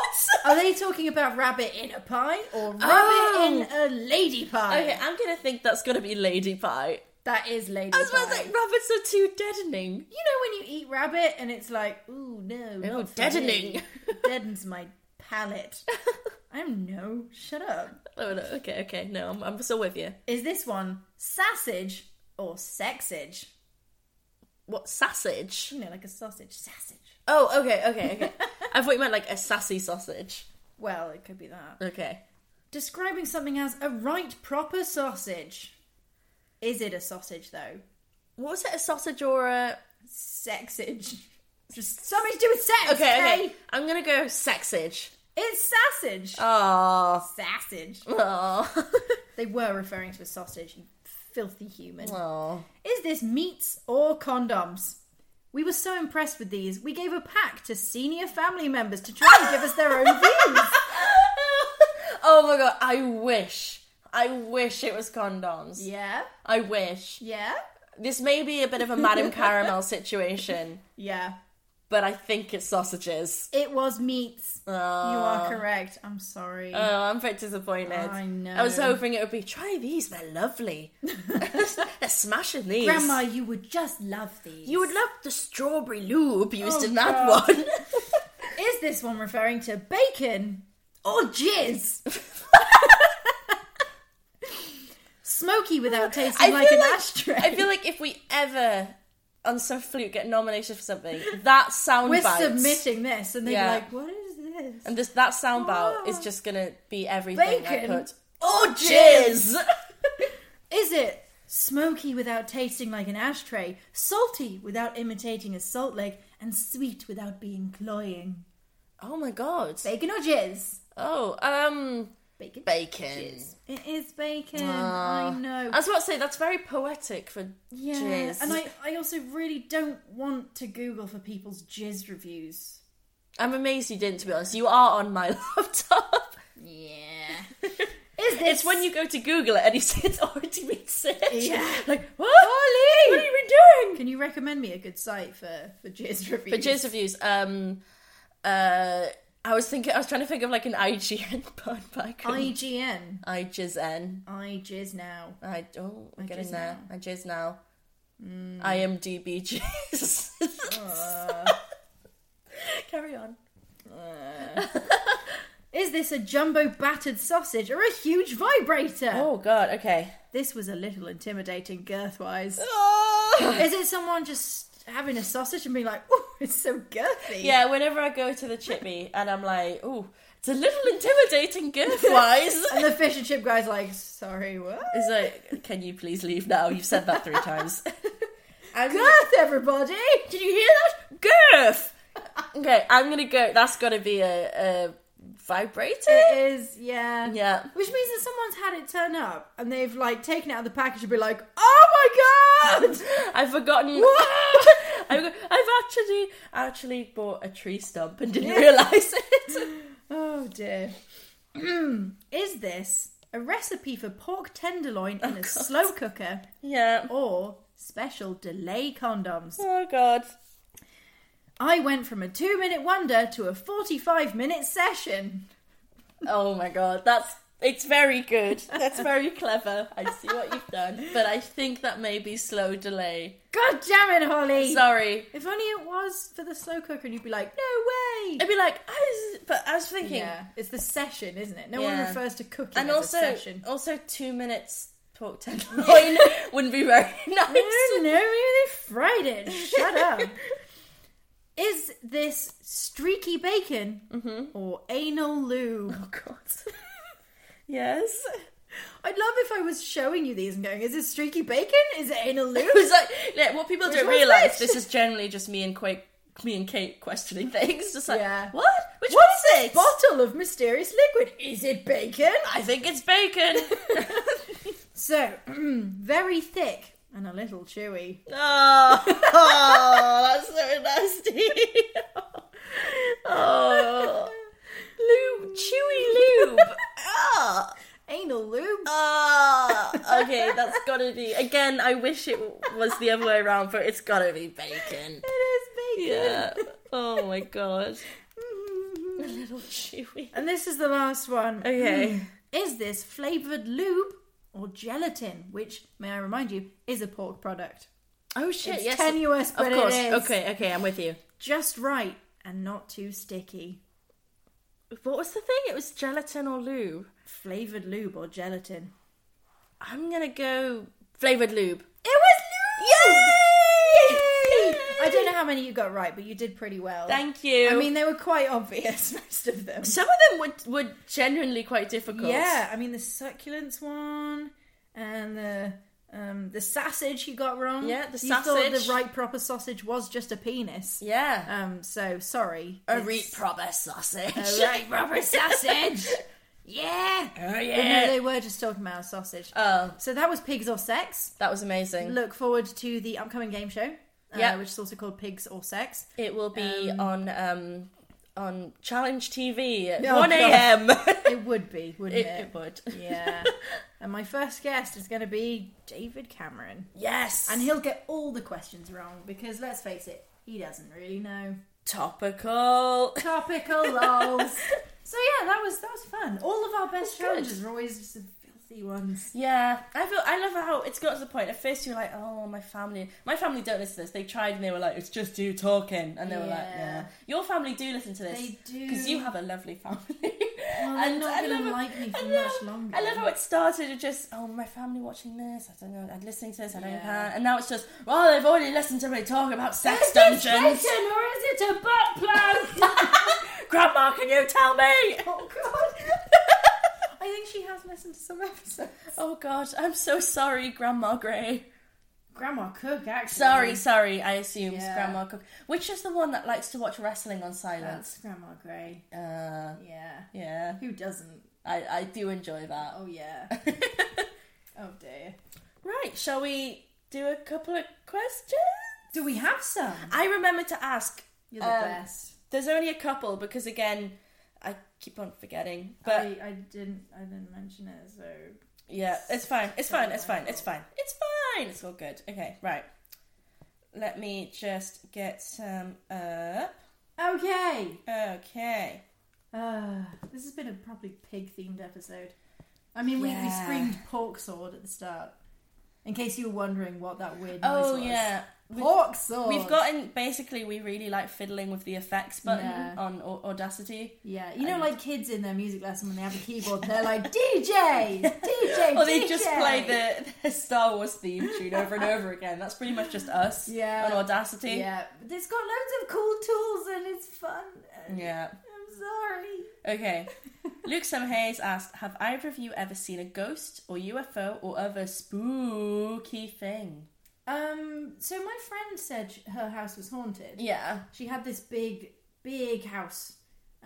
Are they talking about rabbit in a pie or rabbit in a lady pie? Okay, I'm gonna think that's gonna be lady pie. That is lady I was pie. about to say, rabbits are too deadening. You know when you eat rabbit and it's like, ooh, no. Oh, not for deadening. me. Deadens my palate. No, shut up. Oh, no, okay, no, I'm still with you. Is this one sausage or sexage? What, sausage? You know, like a sausage. Sausage. Oh, okay. I thought you meant like a sassy sausage. Well, it could be that. Okay. Describing something as a right proper sausage. Is it a sausage, though? What was it, a sausage or a... Sexage. Just something to do with sex, Okay. I'm gonna go sexage. It's sausage. Oh. Sausage. Oh. They were referring to a sausage, you filthy human. Oh. Is this meats or condoms? We were so impressed with these, we gave a pack to senior family members to try and give us their own views. Oh my god, I wish it was condoms. Yeah? I wish. Yeah? This may be a bit of a Madame Caramel situation, Yeah. but I think it's sausages. It was meats. Oh. You are correct. I'm sorry. Oh, I'm a bit disappointed. I know. I was hoping it would be, try these, they're lovely. They're smashing these. Grandma, you would just love these. You would love the strawberry lube used Oh, in that God. one. Is this one referring to bacon or jizz? Smoky without tasting like an ashtray. I feel like if we ever, on some flute, get nominated for something, that soundbite... We're submitting this, and they'd Yeah. be like, what is this? And that soundbite is just going to be everything Bacon I put. or jizz! Is it smoky without tasting like an ashtray, salty without imitating a salt lick, and sweet without being cloying? Oh my god. Bacon or jizz? Oh, Bacon. bacon. Jizz. It is bacon. I know. I was about to say, that's very poetic for Yeah, jizz. and I also really don't want to Google for people's jizz reviews. I'm amazed you didn't, to be honest. You are on my laptop. Yeah. Is this... It's when you go to Google it and you see it's already been searched. Yeah. Like, what? Holly! What have you been doing? Can you recommend me a good site for jizz For reviews? jizz reviews, I was trying to think of like an IGN pun, but I couldn't. IGN. IGN. I jizz now. I'm getting jizz there. now. I jizz now. IMDb jizz. Carry on. Is this a jumbo battered sausage or a huge vibrator? Oh god, okay. This was a little intimidating girth-wise. Oh. Is it someone just having a sausage and being like, oh, it's so girthy? Yeah, whenever I go to the chippy and I'm like, oh, it's a little intimidating girth-wise. And the fish and chip guy's like, sorry, what? It's like, can you please leave now? You've said that 3 times. Girth, everybody! Did you hear that? Girth! Okay, I'm gonna go. That's gotta be a vibrator? It is, yeah. Yeah. Which means that someone's had it turn up and they've like taken it out of the package and be like, oh my god! I've forgotten. What? I've actually bought a tree stump and didn't realise it. Oh dear. Is this a recipe for pork tenderloin in a slow cooker Yeah. or special delay condoms? Oh god. I went from a 2-minute wonder to a 45-minute session. Oh my god. It's very good. That's very clever. I see what you've done. But I think that may be slow delay. God damn it, Holly! Sorry. If only it was for the slow cooker and you'd be like, no way! I'd be like, I was thinking. Yeah, it's the session, isn't it? No one Yeah. refers to cooking And as a session. also 2 minutes pork tenderloin wouldn't be very nice. No, maybe they fried it. Shut up. Is this streaky bacon or anal lube? Oh god. Yes. I'd love if I was showing you these and going, is this streaky bacon? Is it anal lube? It was like, yeah, what people Which don't one's realise, which? this is generally just me and Kate questioning things. Just like, Yeah. what? Which What's one is this it? bottle of mysterious liquid? Is it bacon? I think it's bacon. So, very thick and a little chewy. Oh, that's so nasty. Oh, chewy lube. Ah. Anal lube? Okay, that's gotta be. Again, I wish it was the other way around, but it's gotta be bacon. It is bacon. Yeah. Oh my god. Little chewy. And this is the last one. Okay. Is this flavoured lube or gelatin? Which, may I remind you, is a pork product. Oh shit, It's yes. tenuous, but of course. it is. Okay, I'm with you. Just right and not too sticky. What was the thing? It was gelatin or lube? Flavoured lube or gelatin? I'm gonna go flavoured lube. It was lube! Yay! I don't know how many you got right, but you did pretty well. Thank you. I mean, they were quite obvious, most of them. some of them were genuinely quite difficult. Yeah, I mean, the succulents one and the sausage you got wrong. Yeah, the you sausage. thought the right proper sausage was just a penis. Yeah. So sorry. A right proper sausage. A right proper sausage. Yeah. Oh But yeah. no, they were just talking about a sausage. Oh, So that was Pigs or Sex. that was amazing. Look forward to the upcoming game show. Yeah. Which is also called Pigs or Sex. It will be on Challenge TV at Oh, 1 a.m. It would be, wouldn't it? It would. Yeah. And my first guest is going to be David Cameron. Yes. And he'll get all the questions wrong because, let's face it, he doesn't really know. Topical. Topical lols. So yeah, that was fun. All of our best Good. challenges are always just the filthy ones. Yeah, I love how it's got to the point. At first you're like, oh, my family don't listen to this. They tried and they were like, it's just you talking, and they were like, yeah. Your family do listen to this. They do. Because you have a lovely family. Well, they're not going to like me for much longer. I love how it started with just, oh, my family watching this. I don't know, I'm listening to this. I don't know. And now it's just, well, they've already listened to me talk about sex dungeons. Is it or is it a butt plug? Grandma, can you tell me? Oh God. I think she has listened to some episodes. Oh God, I'm so sorry, Grandma Grey. Grandma Cook, actually. Sorry, I assume it's Yeah. Grandma Cook. Which is the one that likes to watch wrestling on That's silence? Grandma Grey. Yeah. Yeah. Who doesn't? I do enjoy that. Oh yeah. Oh dear. Right, shall we do a couple of questions? Do we have some? I remember to ask. You're the best. There's only a couple because again, I keep on forgetting. But I didn't mention it, so yeah, it's fine. It's fine. It's all good. Okay, right. Let me just get some up. okay. Okay. This has been a probably pig themed episode. I mean, we screamed pork sword at the start. In case you were wondering what that weird noise was. Oh yeah. Pork sword. We've gotten, basically, we really like fiddling with the effects button on Audacity. Yeah, you know, like kids in their music lesson when they have a keyboard, they're like, DJ! Or they just play the Star Wars theme tune over and over again. That's pretty much just us on Audacity. Yeah, but it's got loads of cool tools and it's fun. Yeah. I'm sorry. Okay. Luke Hayes asked, have either of you ever seen a ghost or UFO or other spooky thing? So my friend said her house was haunted. Yeah. She had this big house,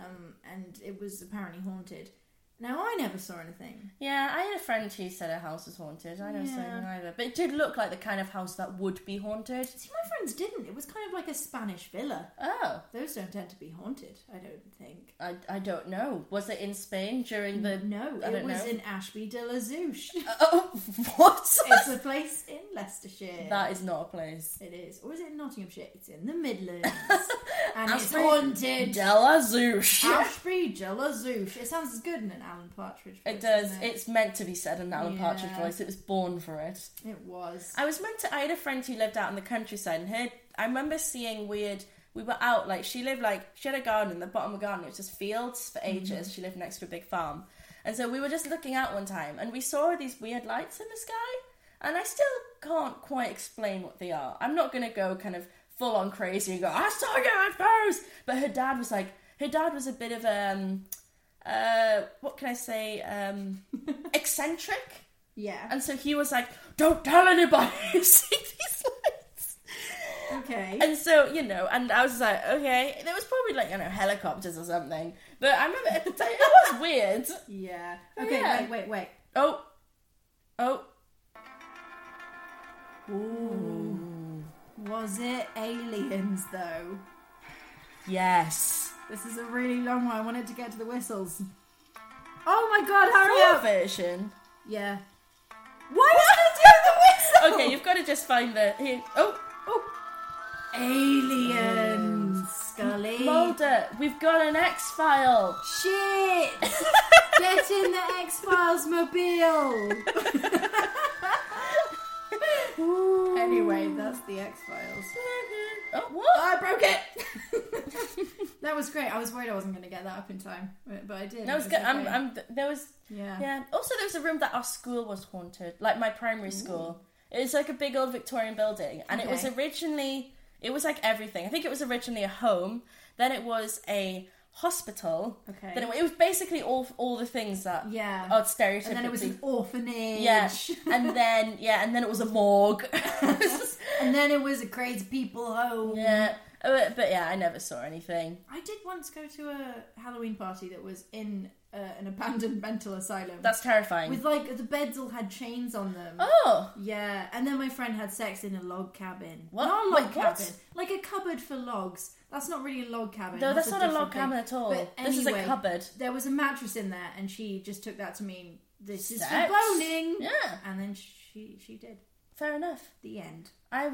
and it was apparently haunted. Now, I never saw anything. Yeah, I had a friend who said her house was haunted. I never saw anything either. But it did look like the kind of house that would be haunted. See, my friends didn't. It was kind of like a Spanish villa. Oh. Those don't tend to be haunted, I don't think. I don't know. Was it in Spain during the... No, it was in Ashby de la Zouche. Oh, what? It's a place in Leicestershire. That is not a place. It is. Or is it in Nottinghamshire? It's in the Midlands. And it's Ashby haunted. de la Zouche. Ashby de la Zouche. It sounds as good in an Alan Partridge voice. It does. doesn't it? It's meant to be said in Alan Partridge voice. It was born for it. It was. I had a friend who lived out in the countryside, and I remember seeing weird. We were out, she had a garden in the bottom of the garden. It was just fields for ages. She lived next to a big farm, and so we were just looking out one time, and we saw these weird lights in the sky, and I still can't quite explain what they are. I'm not gonna go kind of full on crazy and go, I saw UFOs, but her dad was a bit of what can I say, eccentric. Yeah. And so he was like, don't tell anybody you see these lights. Okay. And so, and I was like, okay. There was probably helicopters or something. But I remember at the time, it was weird. Yeah. But Okay, yeah. wait. Oh. Ooh. Was it aliens, though? Yes. This is a really long one. I wanted to get to the whistles. Oh my god, hurry up! Version. Yeah. Why did they do the whistle? Okay, you've got to just find the... Here. Oh. Aliens. Scully. Mulder, we've got an X-File. Shit! Get in the X-Files mobile. Anyway, that's the X-Files. Oh, what? I broke it. That was great. I was worried I wasn't going to get that up in time, but I did. That was good. Okay. There was. Yeah. Also, there was a room that our school was haunted, like my primary school. It was like a big old Victorian building, and it was originally. It was like everything. I think it was originally a home. Then it was a hospital. Okay. Then it was basically all the things that are stereotypically. And then it was an orphanage. Yeah. And then it was a morgue. And then it was a crazy people home. Yeah. But yeah, I never saw anything. I did once go to a Halloween party that was in an abandoned mental asylum. That's terrifying. With the beds all had chains on them. Oh! Yeah, and then my friend had sex in a log cabin. What? Not a log cabin. What? Like a cupboard for logs. That's not really a log cabin. No, that's not a log cabin at all. But this is a cupboard. There was a mattress in there, and she just took that to mean this is Sex? for boning. Yeah. And then she did. Fair enough. The end. I'm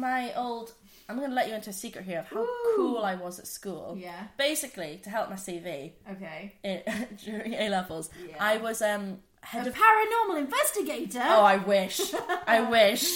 going to let you into a secret here of how cool I was at school. Yeah. Basically, to help my CV. Okay. During A-levels, I was head of paranormal investigator. Oh, I wish. I wish.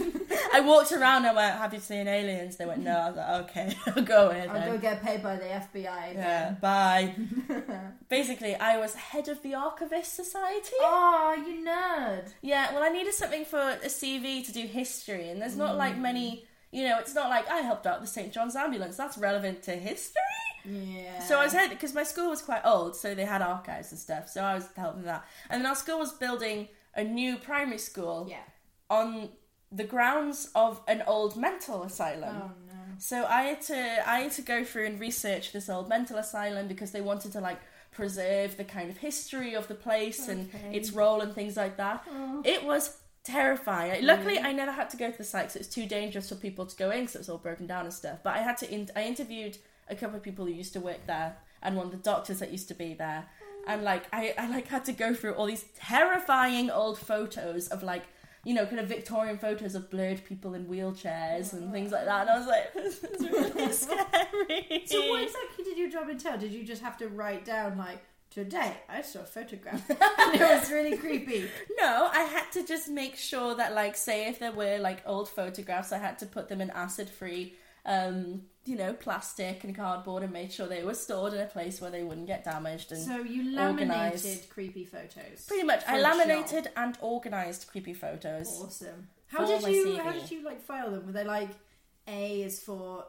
I walked around and went, "Have you seen aliens?" They went, "No." I was like, "Okay, I'll go in." I'll go get paid by the FBI. Yeah, bye. Basically, I was head of the Archivist Society. Oh, you nerd. Yeah, well, I needed something for a CV to do history, and there's not like many. It's not like I helped out the St. John's Ambulance. That's relevant to history. Yeah. So I was head because my school was quite old, so they had archives and stuff. So I was helping that, and then our school was building a new primary school. Yeah. On the grounds of an old mental asylum. Oh no. So I had to go through and research this old mental asylum because they wanted to preserve the kind of history of the place and its role and things like that. Oh. It was terrifying. Luckily, I never had to go to the site because it's too dangerous for people to go in because it was all broken down and stuff. But I had to. I interviewed a couple of people who used to work there and one of the doctors that used to be there, and I had to go through all these terrifying old photos of kind of Victorian photos of blurred people in wheelchairs and things like that. And I was like, this is really scary. So what exactly did your job entail? Did you just have to write down, today I saw a photograph and it was really creepy? No, I had to just make sure that, say if there were, old photographs, I had to put them in acid-free, plastic and cardboard and made sure they were stored in a place where they wouldn't get damaged and so you laminated organised. Creepy photos? Pretty much. I laminated and organised creepy photos. Awesome. How did you file them? Were they A is for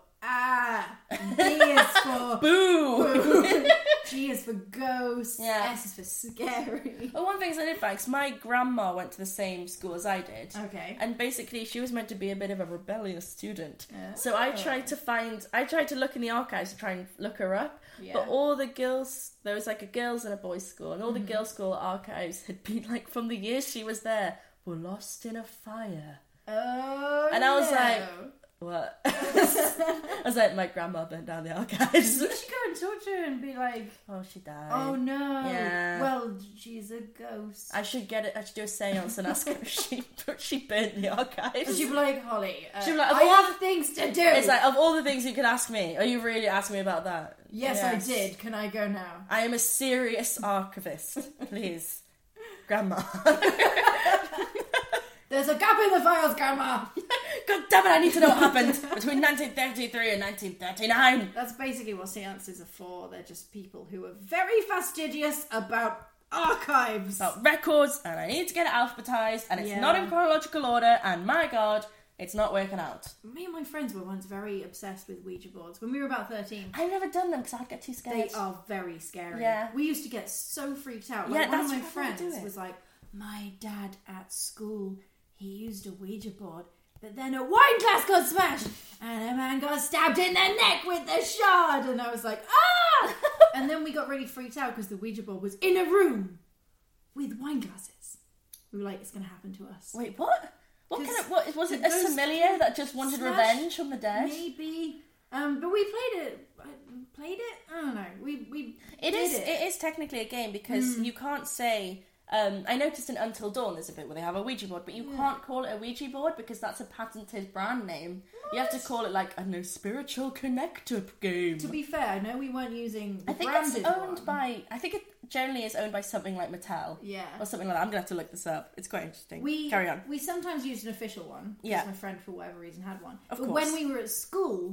B is for boo, G is for ghost, yeah. S is for scary. Well, one thing I did find, my grandma went to the same school as I did. Okay. And basically she was meant to be a bit of a rebellious student. So I tried to look in the archives to try and look her up. Yeah. But all the girls, there was a girls and a boys school, and all the girls' school archives had been from the years she was there, were lost in a fire. Oh, and I was like, what? I was like, my grandma burnt down the archives. You should go and talk to her and be like, oh, she died. Oh no. Yeah. Well, she's a ghost. I should do a seance and ask her if she burnt the archives. She'd be like, Holly, she'd be like, I have things to do. It's of all the things you could ask me, are you really asking me about that? Yes, I did. Can I go now? I am a serious archivist. Please. Grandma. There's a gap in the files, Grandma. God damn it, I need to know what happened between 1933 and 1939. That's basically what seances are for. They're just people who are very fastidious about archives. About records, and I need to get it alphabetized, and it's not in chronological order, and my God, it's not working out. Me and my friends were once very obsessed with Ouija boards when we were about 13. I've never done them because I'd get too scared. They are very scary. Yeah. We used to get so freaked out. Yeah, one of my friends was like, my dad at school, he used a Ouija board, but then a wine glass got smashed and a man got stabbed in the neck with the shard. And I was like, ah! And then we got really freaked out because the Ouija board was in a room with wine glasses. We were like, it's going to happen to us. Wait, what? What was it? A familiar that just wanted revenge from the dead? Maybe. But we played it. I don't know. It is technically a game because you can't say I noticed in Until Dawn there's a bit where they have a Ouija board, but you can't call it a Ouija board because that's a patented brand name. What? You have to call it like a spiritual connector game. To be fair, I know we weren't using the I think branded it's owned one. by... I think it generally is owned by something like Mattel. Yeah. Or something like that. I'm going to have to look this up. It's quite interesting. Carry on. We sometimes used an official one because my friend, for whatever reason, had one. Of but course. when we were at school,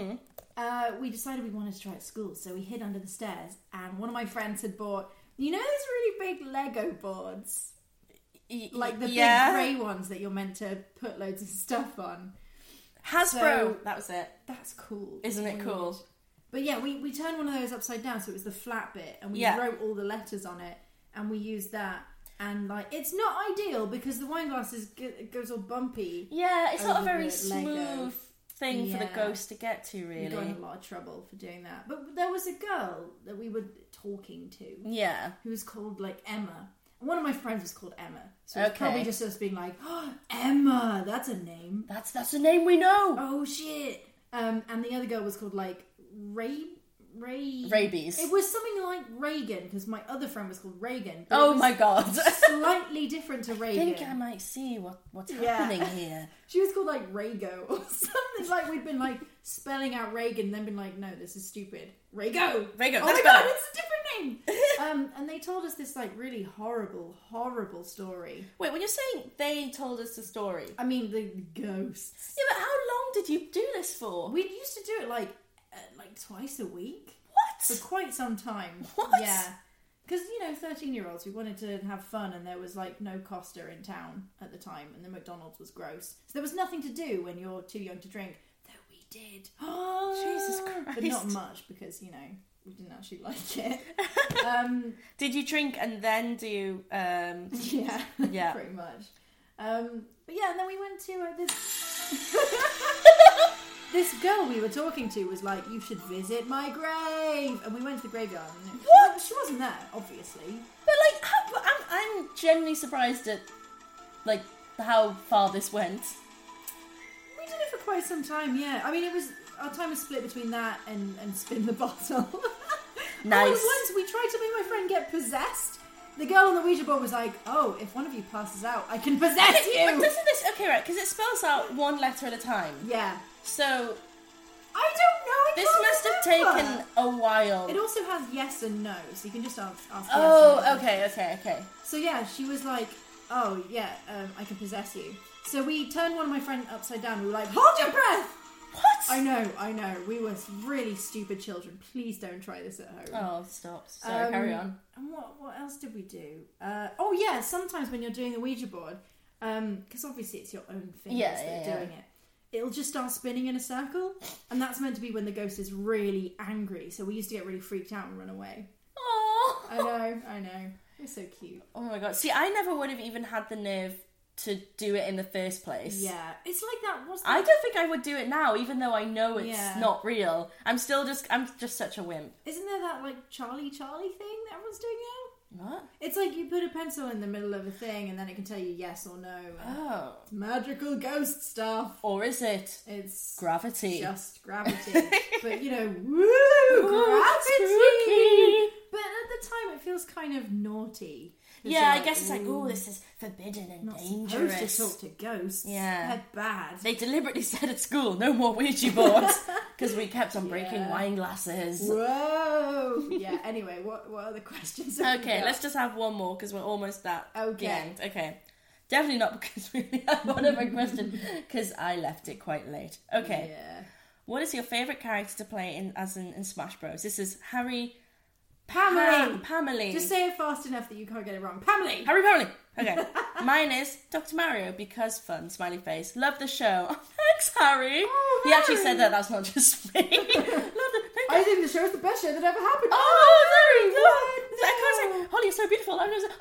we decided we wanted to try it at school, so we hid under the stairs, and one of my friends had bought, you know, those really big Lego boards? Like the big grey ones that you're meant to put loads of stuff on. Hasbro, So, that was it. That's cool. Isn't it cool? But yeah, we turned one of those upside down, so it was the flat bit, and we wrote all the letters on it, and we used that. And like, it's not ideal because the wine glass it goes all bumpy. Yeah, it's not a over very the smooth Lego. thing for the ghost to get to, We really. got in a lot of trouble for doing that. But there was a girl that we were talking to Yeah. who was called like Emma. And one of my friends was called Emma. So it's Okay. probably just us being like, oh, Emma, that's a name. That's a name we know. Oh shit. And the other girl was called like Rabies. It was something like Reagan, because my other friend was called Reagan. but Oh it was my god. slightly different to I Reagan. think I might see what's happening here. She was called like Rago or something. Like we'd been like spelling out Reagan and then been like, no, this is stupid. Rago. Rago, Oh that's my god, better. it's a different name. And they told us this like really horrible story. Wait, when you're saying they told us the story, I mean the ghosts. yeah, but how long did you do this for? We used to do it like twice a week. For What? quite some time. What? Yeah. Because, 13-year-olds, we wanted to have fun, and there was, like, no Costa in town at the time, and the McDonald's was gross. So there was nothing to do when you're too young to drink. Though we did. Jesus Christ. But not much, because, we didn't actually like it. Did you drink and then do... Yeah. Yeah. Pretty much. But yeah, and then we went to this... This girl we were talking to was like, you should visit my grave. And we went to the graveyard. And What? She wasn't there, obviously. But like, I'm genuinely surprised at like how far this went. We did it for quite some time, yeah. I mean, our time was split between that and spin the bottle. Nice. Oh, and once we tried to make my friend get possessed. The girl on the Ouija board was like, oh, if one of you passes out, I can possess But you. doesn't this... Okay, right, because it spells out one letter at a time. Yeah. So, I don't know. I this can't must have remember. taken a while. It also has yes and no, so you can just ask Oh, yes and no. okay. So yeah, she was like, oh, yeah, I can possess you. So we turned one of my friends upside down and we were like, hold your breath! What? I know. We were really stupid children. Please don't try this at home. Oh, stop. Sorry, carry on. And what else did we do? Oh yeah, sometimes when you're doing the Ouija board, because obviously it's your own fingers that are doing it, it'll just start spinning in a circle, and that's meant to be when the ghost is really angry. So we used to get really freaked out and run away. Oh. I know. It's so cute. Oh my god. See, I never would have even had the nerve to do it in the first place. Yeah, it's like that. I don't think I would do it now, even though I know it's Yeah. not real. I'm just such a wimp. Isn't there that like Charlie thing that everyone's doing now? What? It's like you put a pencil in the middle of a thing and then it can tell you yes or no. Oh. It's magical ghost stuff. Or is it It's gravity? just gravity. But woo, gravity! Spooky. But at the time it feels kind of naughty. 'Cause Yeah, you're I guess it's like, ooh, oh, this is forbidden and not dangerous. supposed to talk to ghosts. Yeah. They're bad. They deliberately said at school, no more Ouija boards, because we kept on breaking Yeah. wine glasses. Whoa! Yeah, anyway, what other questions have we Okay, got? let's just have one more, because we're almost at Okay. the end. Okay. Definitely not because we only had one other question, because I left it quite late. Okay. Yeah. What is your favourite character to play in Smash Bros? This is Harry... Pamela! Pamela. Just say it fast enough that you can't get it wrong. Pamela! Harry Pamela. Okay. Mine is Dr. Mario because fun, smiley face. Love the show. Oh, thanks, Harry. Oh, He actually Harry. said that. That's not just me. Love the. Thank I you. think the show's the best show that ever happened. Oh, there we go. What? I can't say, Holly, you're so beautiful. I'm just like,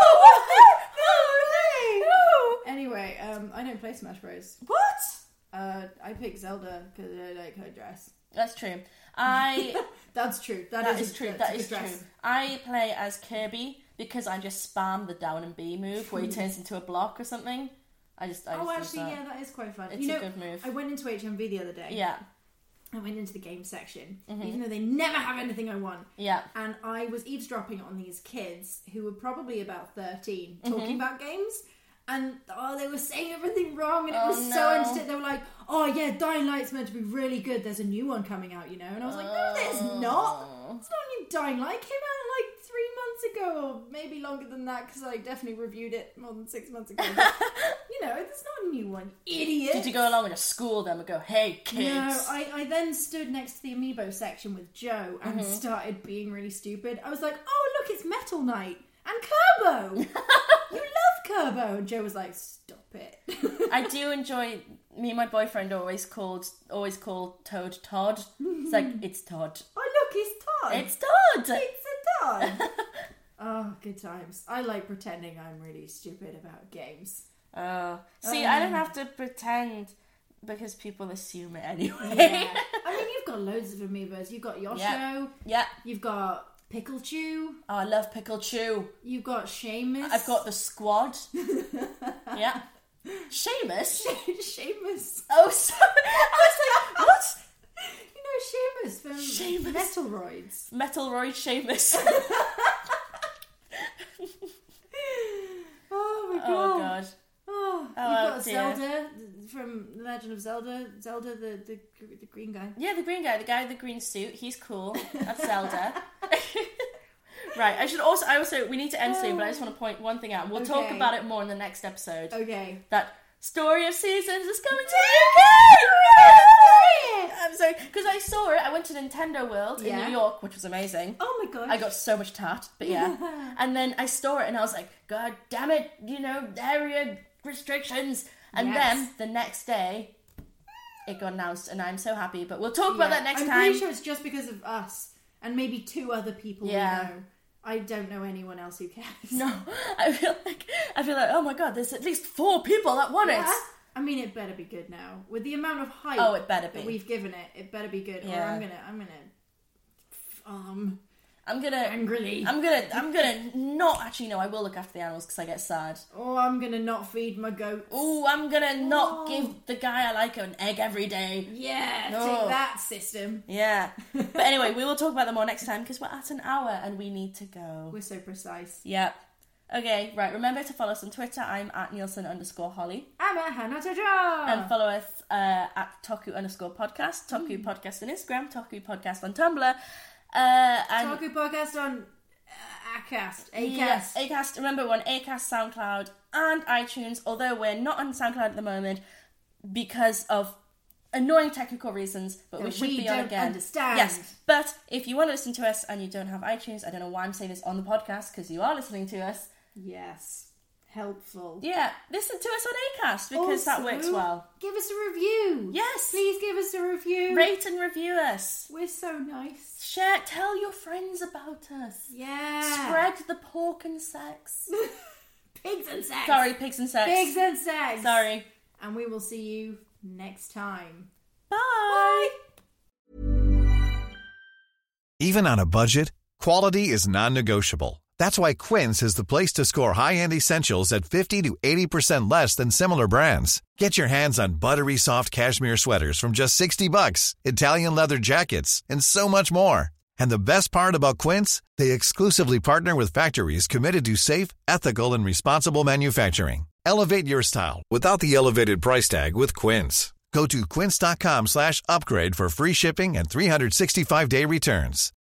Anyway, I don't play Smash Bros. What? I pick Zelda because I like her dress. That's true. That's true. That is true. That's That a is good true. dress. I play as Kirby because I just spam the down and B move where he turns into a block or something. I just Oh, do actually, that. yeah, that is quite fun. It's a good move. I went into HMV the other day. Yeah. I went into the game section, even though they never have anything I want. Yeah. And I was eavesdropping on these kids who were probably about 13 talking about games. And, they were saying everything wrong, and it was so entertaining. They were like, oh, yeah, Dying Light's meant to be really good. There's a new one coming out, you know? And I was like, no, there's not. It's not a new Dying Light. It came out like 3 months ago, or maybe longer than that, because I definitely reviewed it more than 6 months ago. But, you know, it's not a new one, idiot. Did you go along and just school them and go, hey, kids? No, I then stood next to the amiibo section with Joe and started being really stupid. I was like, oh, look, it's Metal Knight and Kerbo. You love Kerbo. And Joe was like, stop it. I do enjoy, me and my boyfriend always called Toad Todd. It's like, it's Todd. Oh, look, it's Todd. It's Todd. It's a Todd. Oh, good times. I like pretending I'm really stupid about games. See, I don't have to pretend because people assume it anyway. Yeah. I mean, you've got loads of amiibos. You've got Yoshio. Yeah. You've got Pickle Chew. Oh, I love Pickle Chew. You've got Seamus. I've got the squad. Yeah. Seamus? Seamus. Oh, sorry. I was like, what? You know Seamus from Metalroids. Metalroid Seamus. Oh my god. Oh god. Oh, you've got dear. Zelda from The Legend of Zelda. Zelda, the green guy. Yeah, the green guy with the green suit. He's cool. That's Zelda. Right, I also, we need to end soon, but I just want to point one thing out. We'll talk about it more in the next episode. Okay. That Story of Seasons is coming to the UK! I'm sorry, because I saw it. I went to Nintendo World in New York, which was amazing. Oh my gosh. I got so much tart, but yeah. And then I saw it and I was like, God damn it, area restrictions. And then the next day, it got announced and I'm so happy. But we'll talk about that next time. I'm pretty sure it's just because of us and maybe 2 other people we know. I don't know anyone else who cares. No, I feel like, oh my god, there's at least 4 people that want it. I mean, it better be good now. With the amount of hype it better be. that we've given it, it better be good. Yeah. Or I'm gonna angrily. I'm gonna not actually. No, I will look after the animals because I get sad. Oh, I'm gonna not feed my goats. Oh, I'm gonna not give the guy I like an egg every day. Yeah, take that, system. Yeah. But anyway, we will talk about them more next time because we're at an hour and we need to go. We're so precise. Yep. Okay, right. Remember to follow us on Twitter. I'm at Nielsen_Holly. I'm at Hannah Tadra. And follow us at Toku_podcast. Toku Podcast on Instagram. Toku Podcast on Tumblr. And Toku Podcast on Acast. Yes, Acast. Remember, we're on Acast, SoundCloud, and iTunes. Although we're not on SoundCloud at the moment because of annoying technical reasons, but we should be on again. Understand. Yes, but if you want to listen to us and you don't have iTunes, I don't know why I'm saying this on the podcast because you are listening to us. Yes. Helpful. Yeah, listen to us on Acast because that works well. Give us a review. Yes. Please give us a review. Rate and review us. We're so nice. Share, tell your friends about us. Yeah. Spread the pork and sex. Pigs and sex. Sorry, pigs and sex. Pigs and sex. Sorry. And we will see you next time. Bye. Even on a budget, quality is non-negotiable. That's why Quince is the place to score high-end essentials at 50 to 80% less than similar brands. Get your hands on buttery soft cashmere sweaters from just $60, Italian leather jackets, and so much more. And the best part about Quince, they exclusively partner with factories committed to safe, ethical, and responsible manufacturing. Elevate your style without the elevated price tag with Quince. Go to quince.com/upgrade for free shipping and 365-day returns.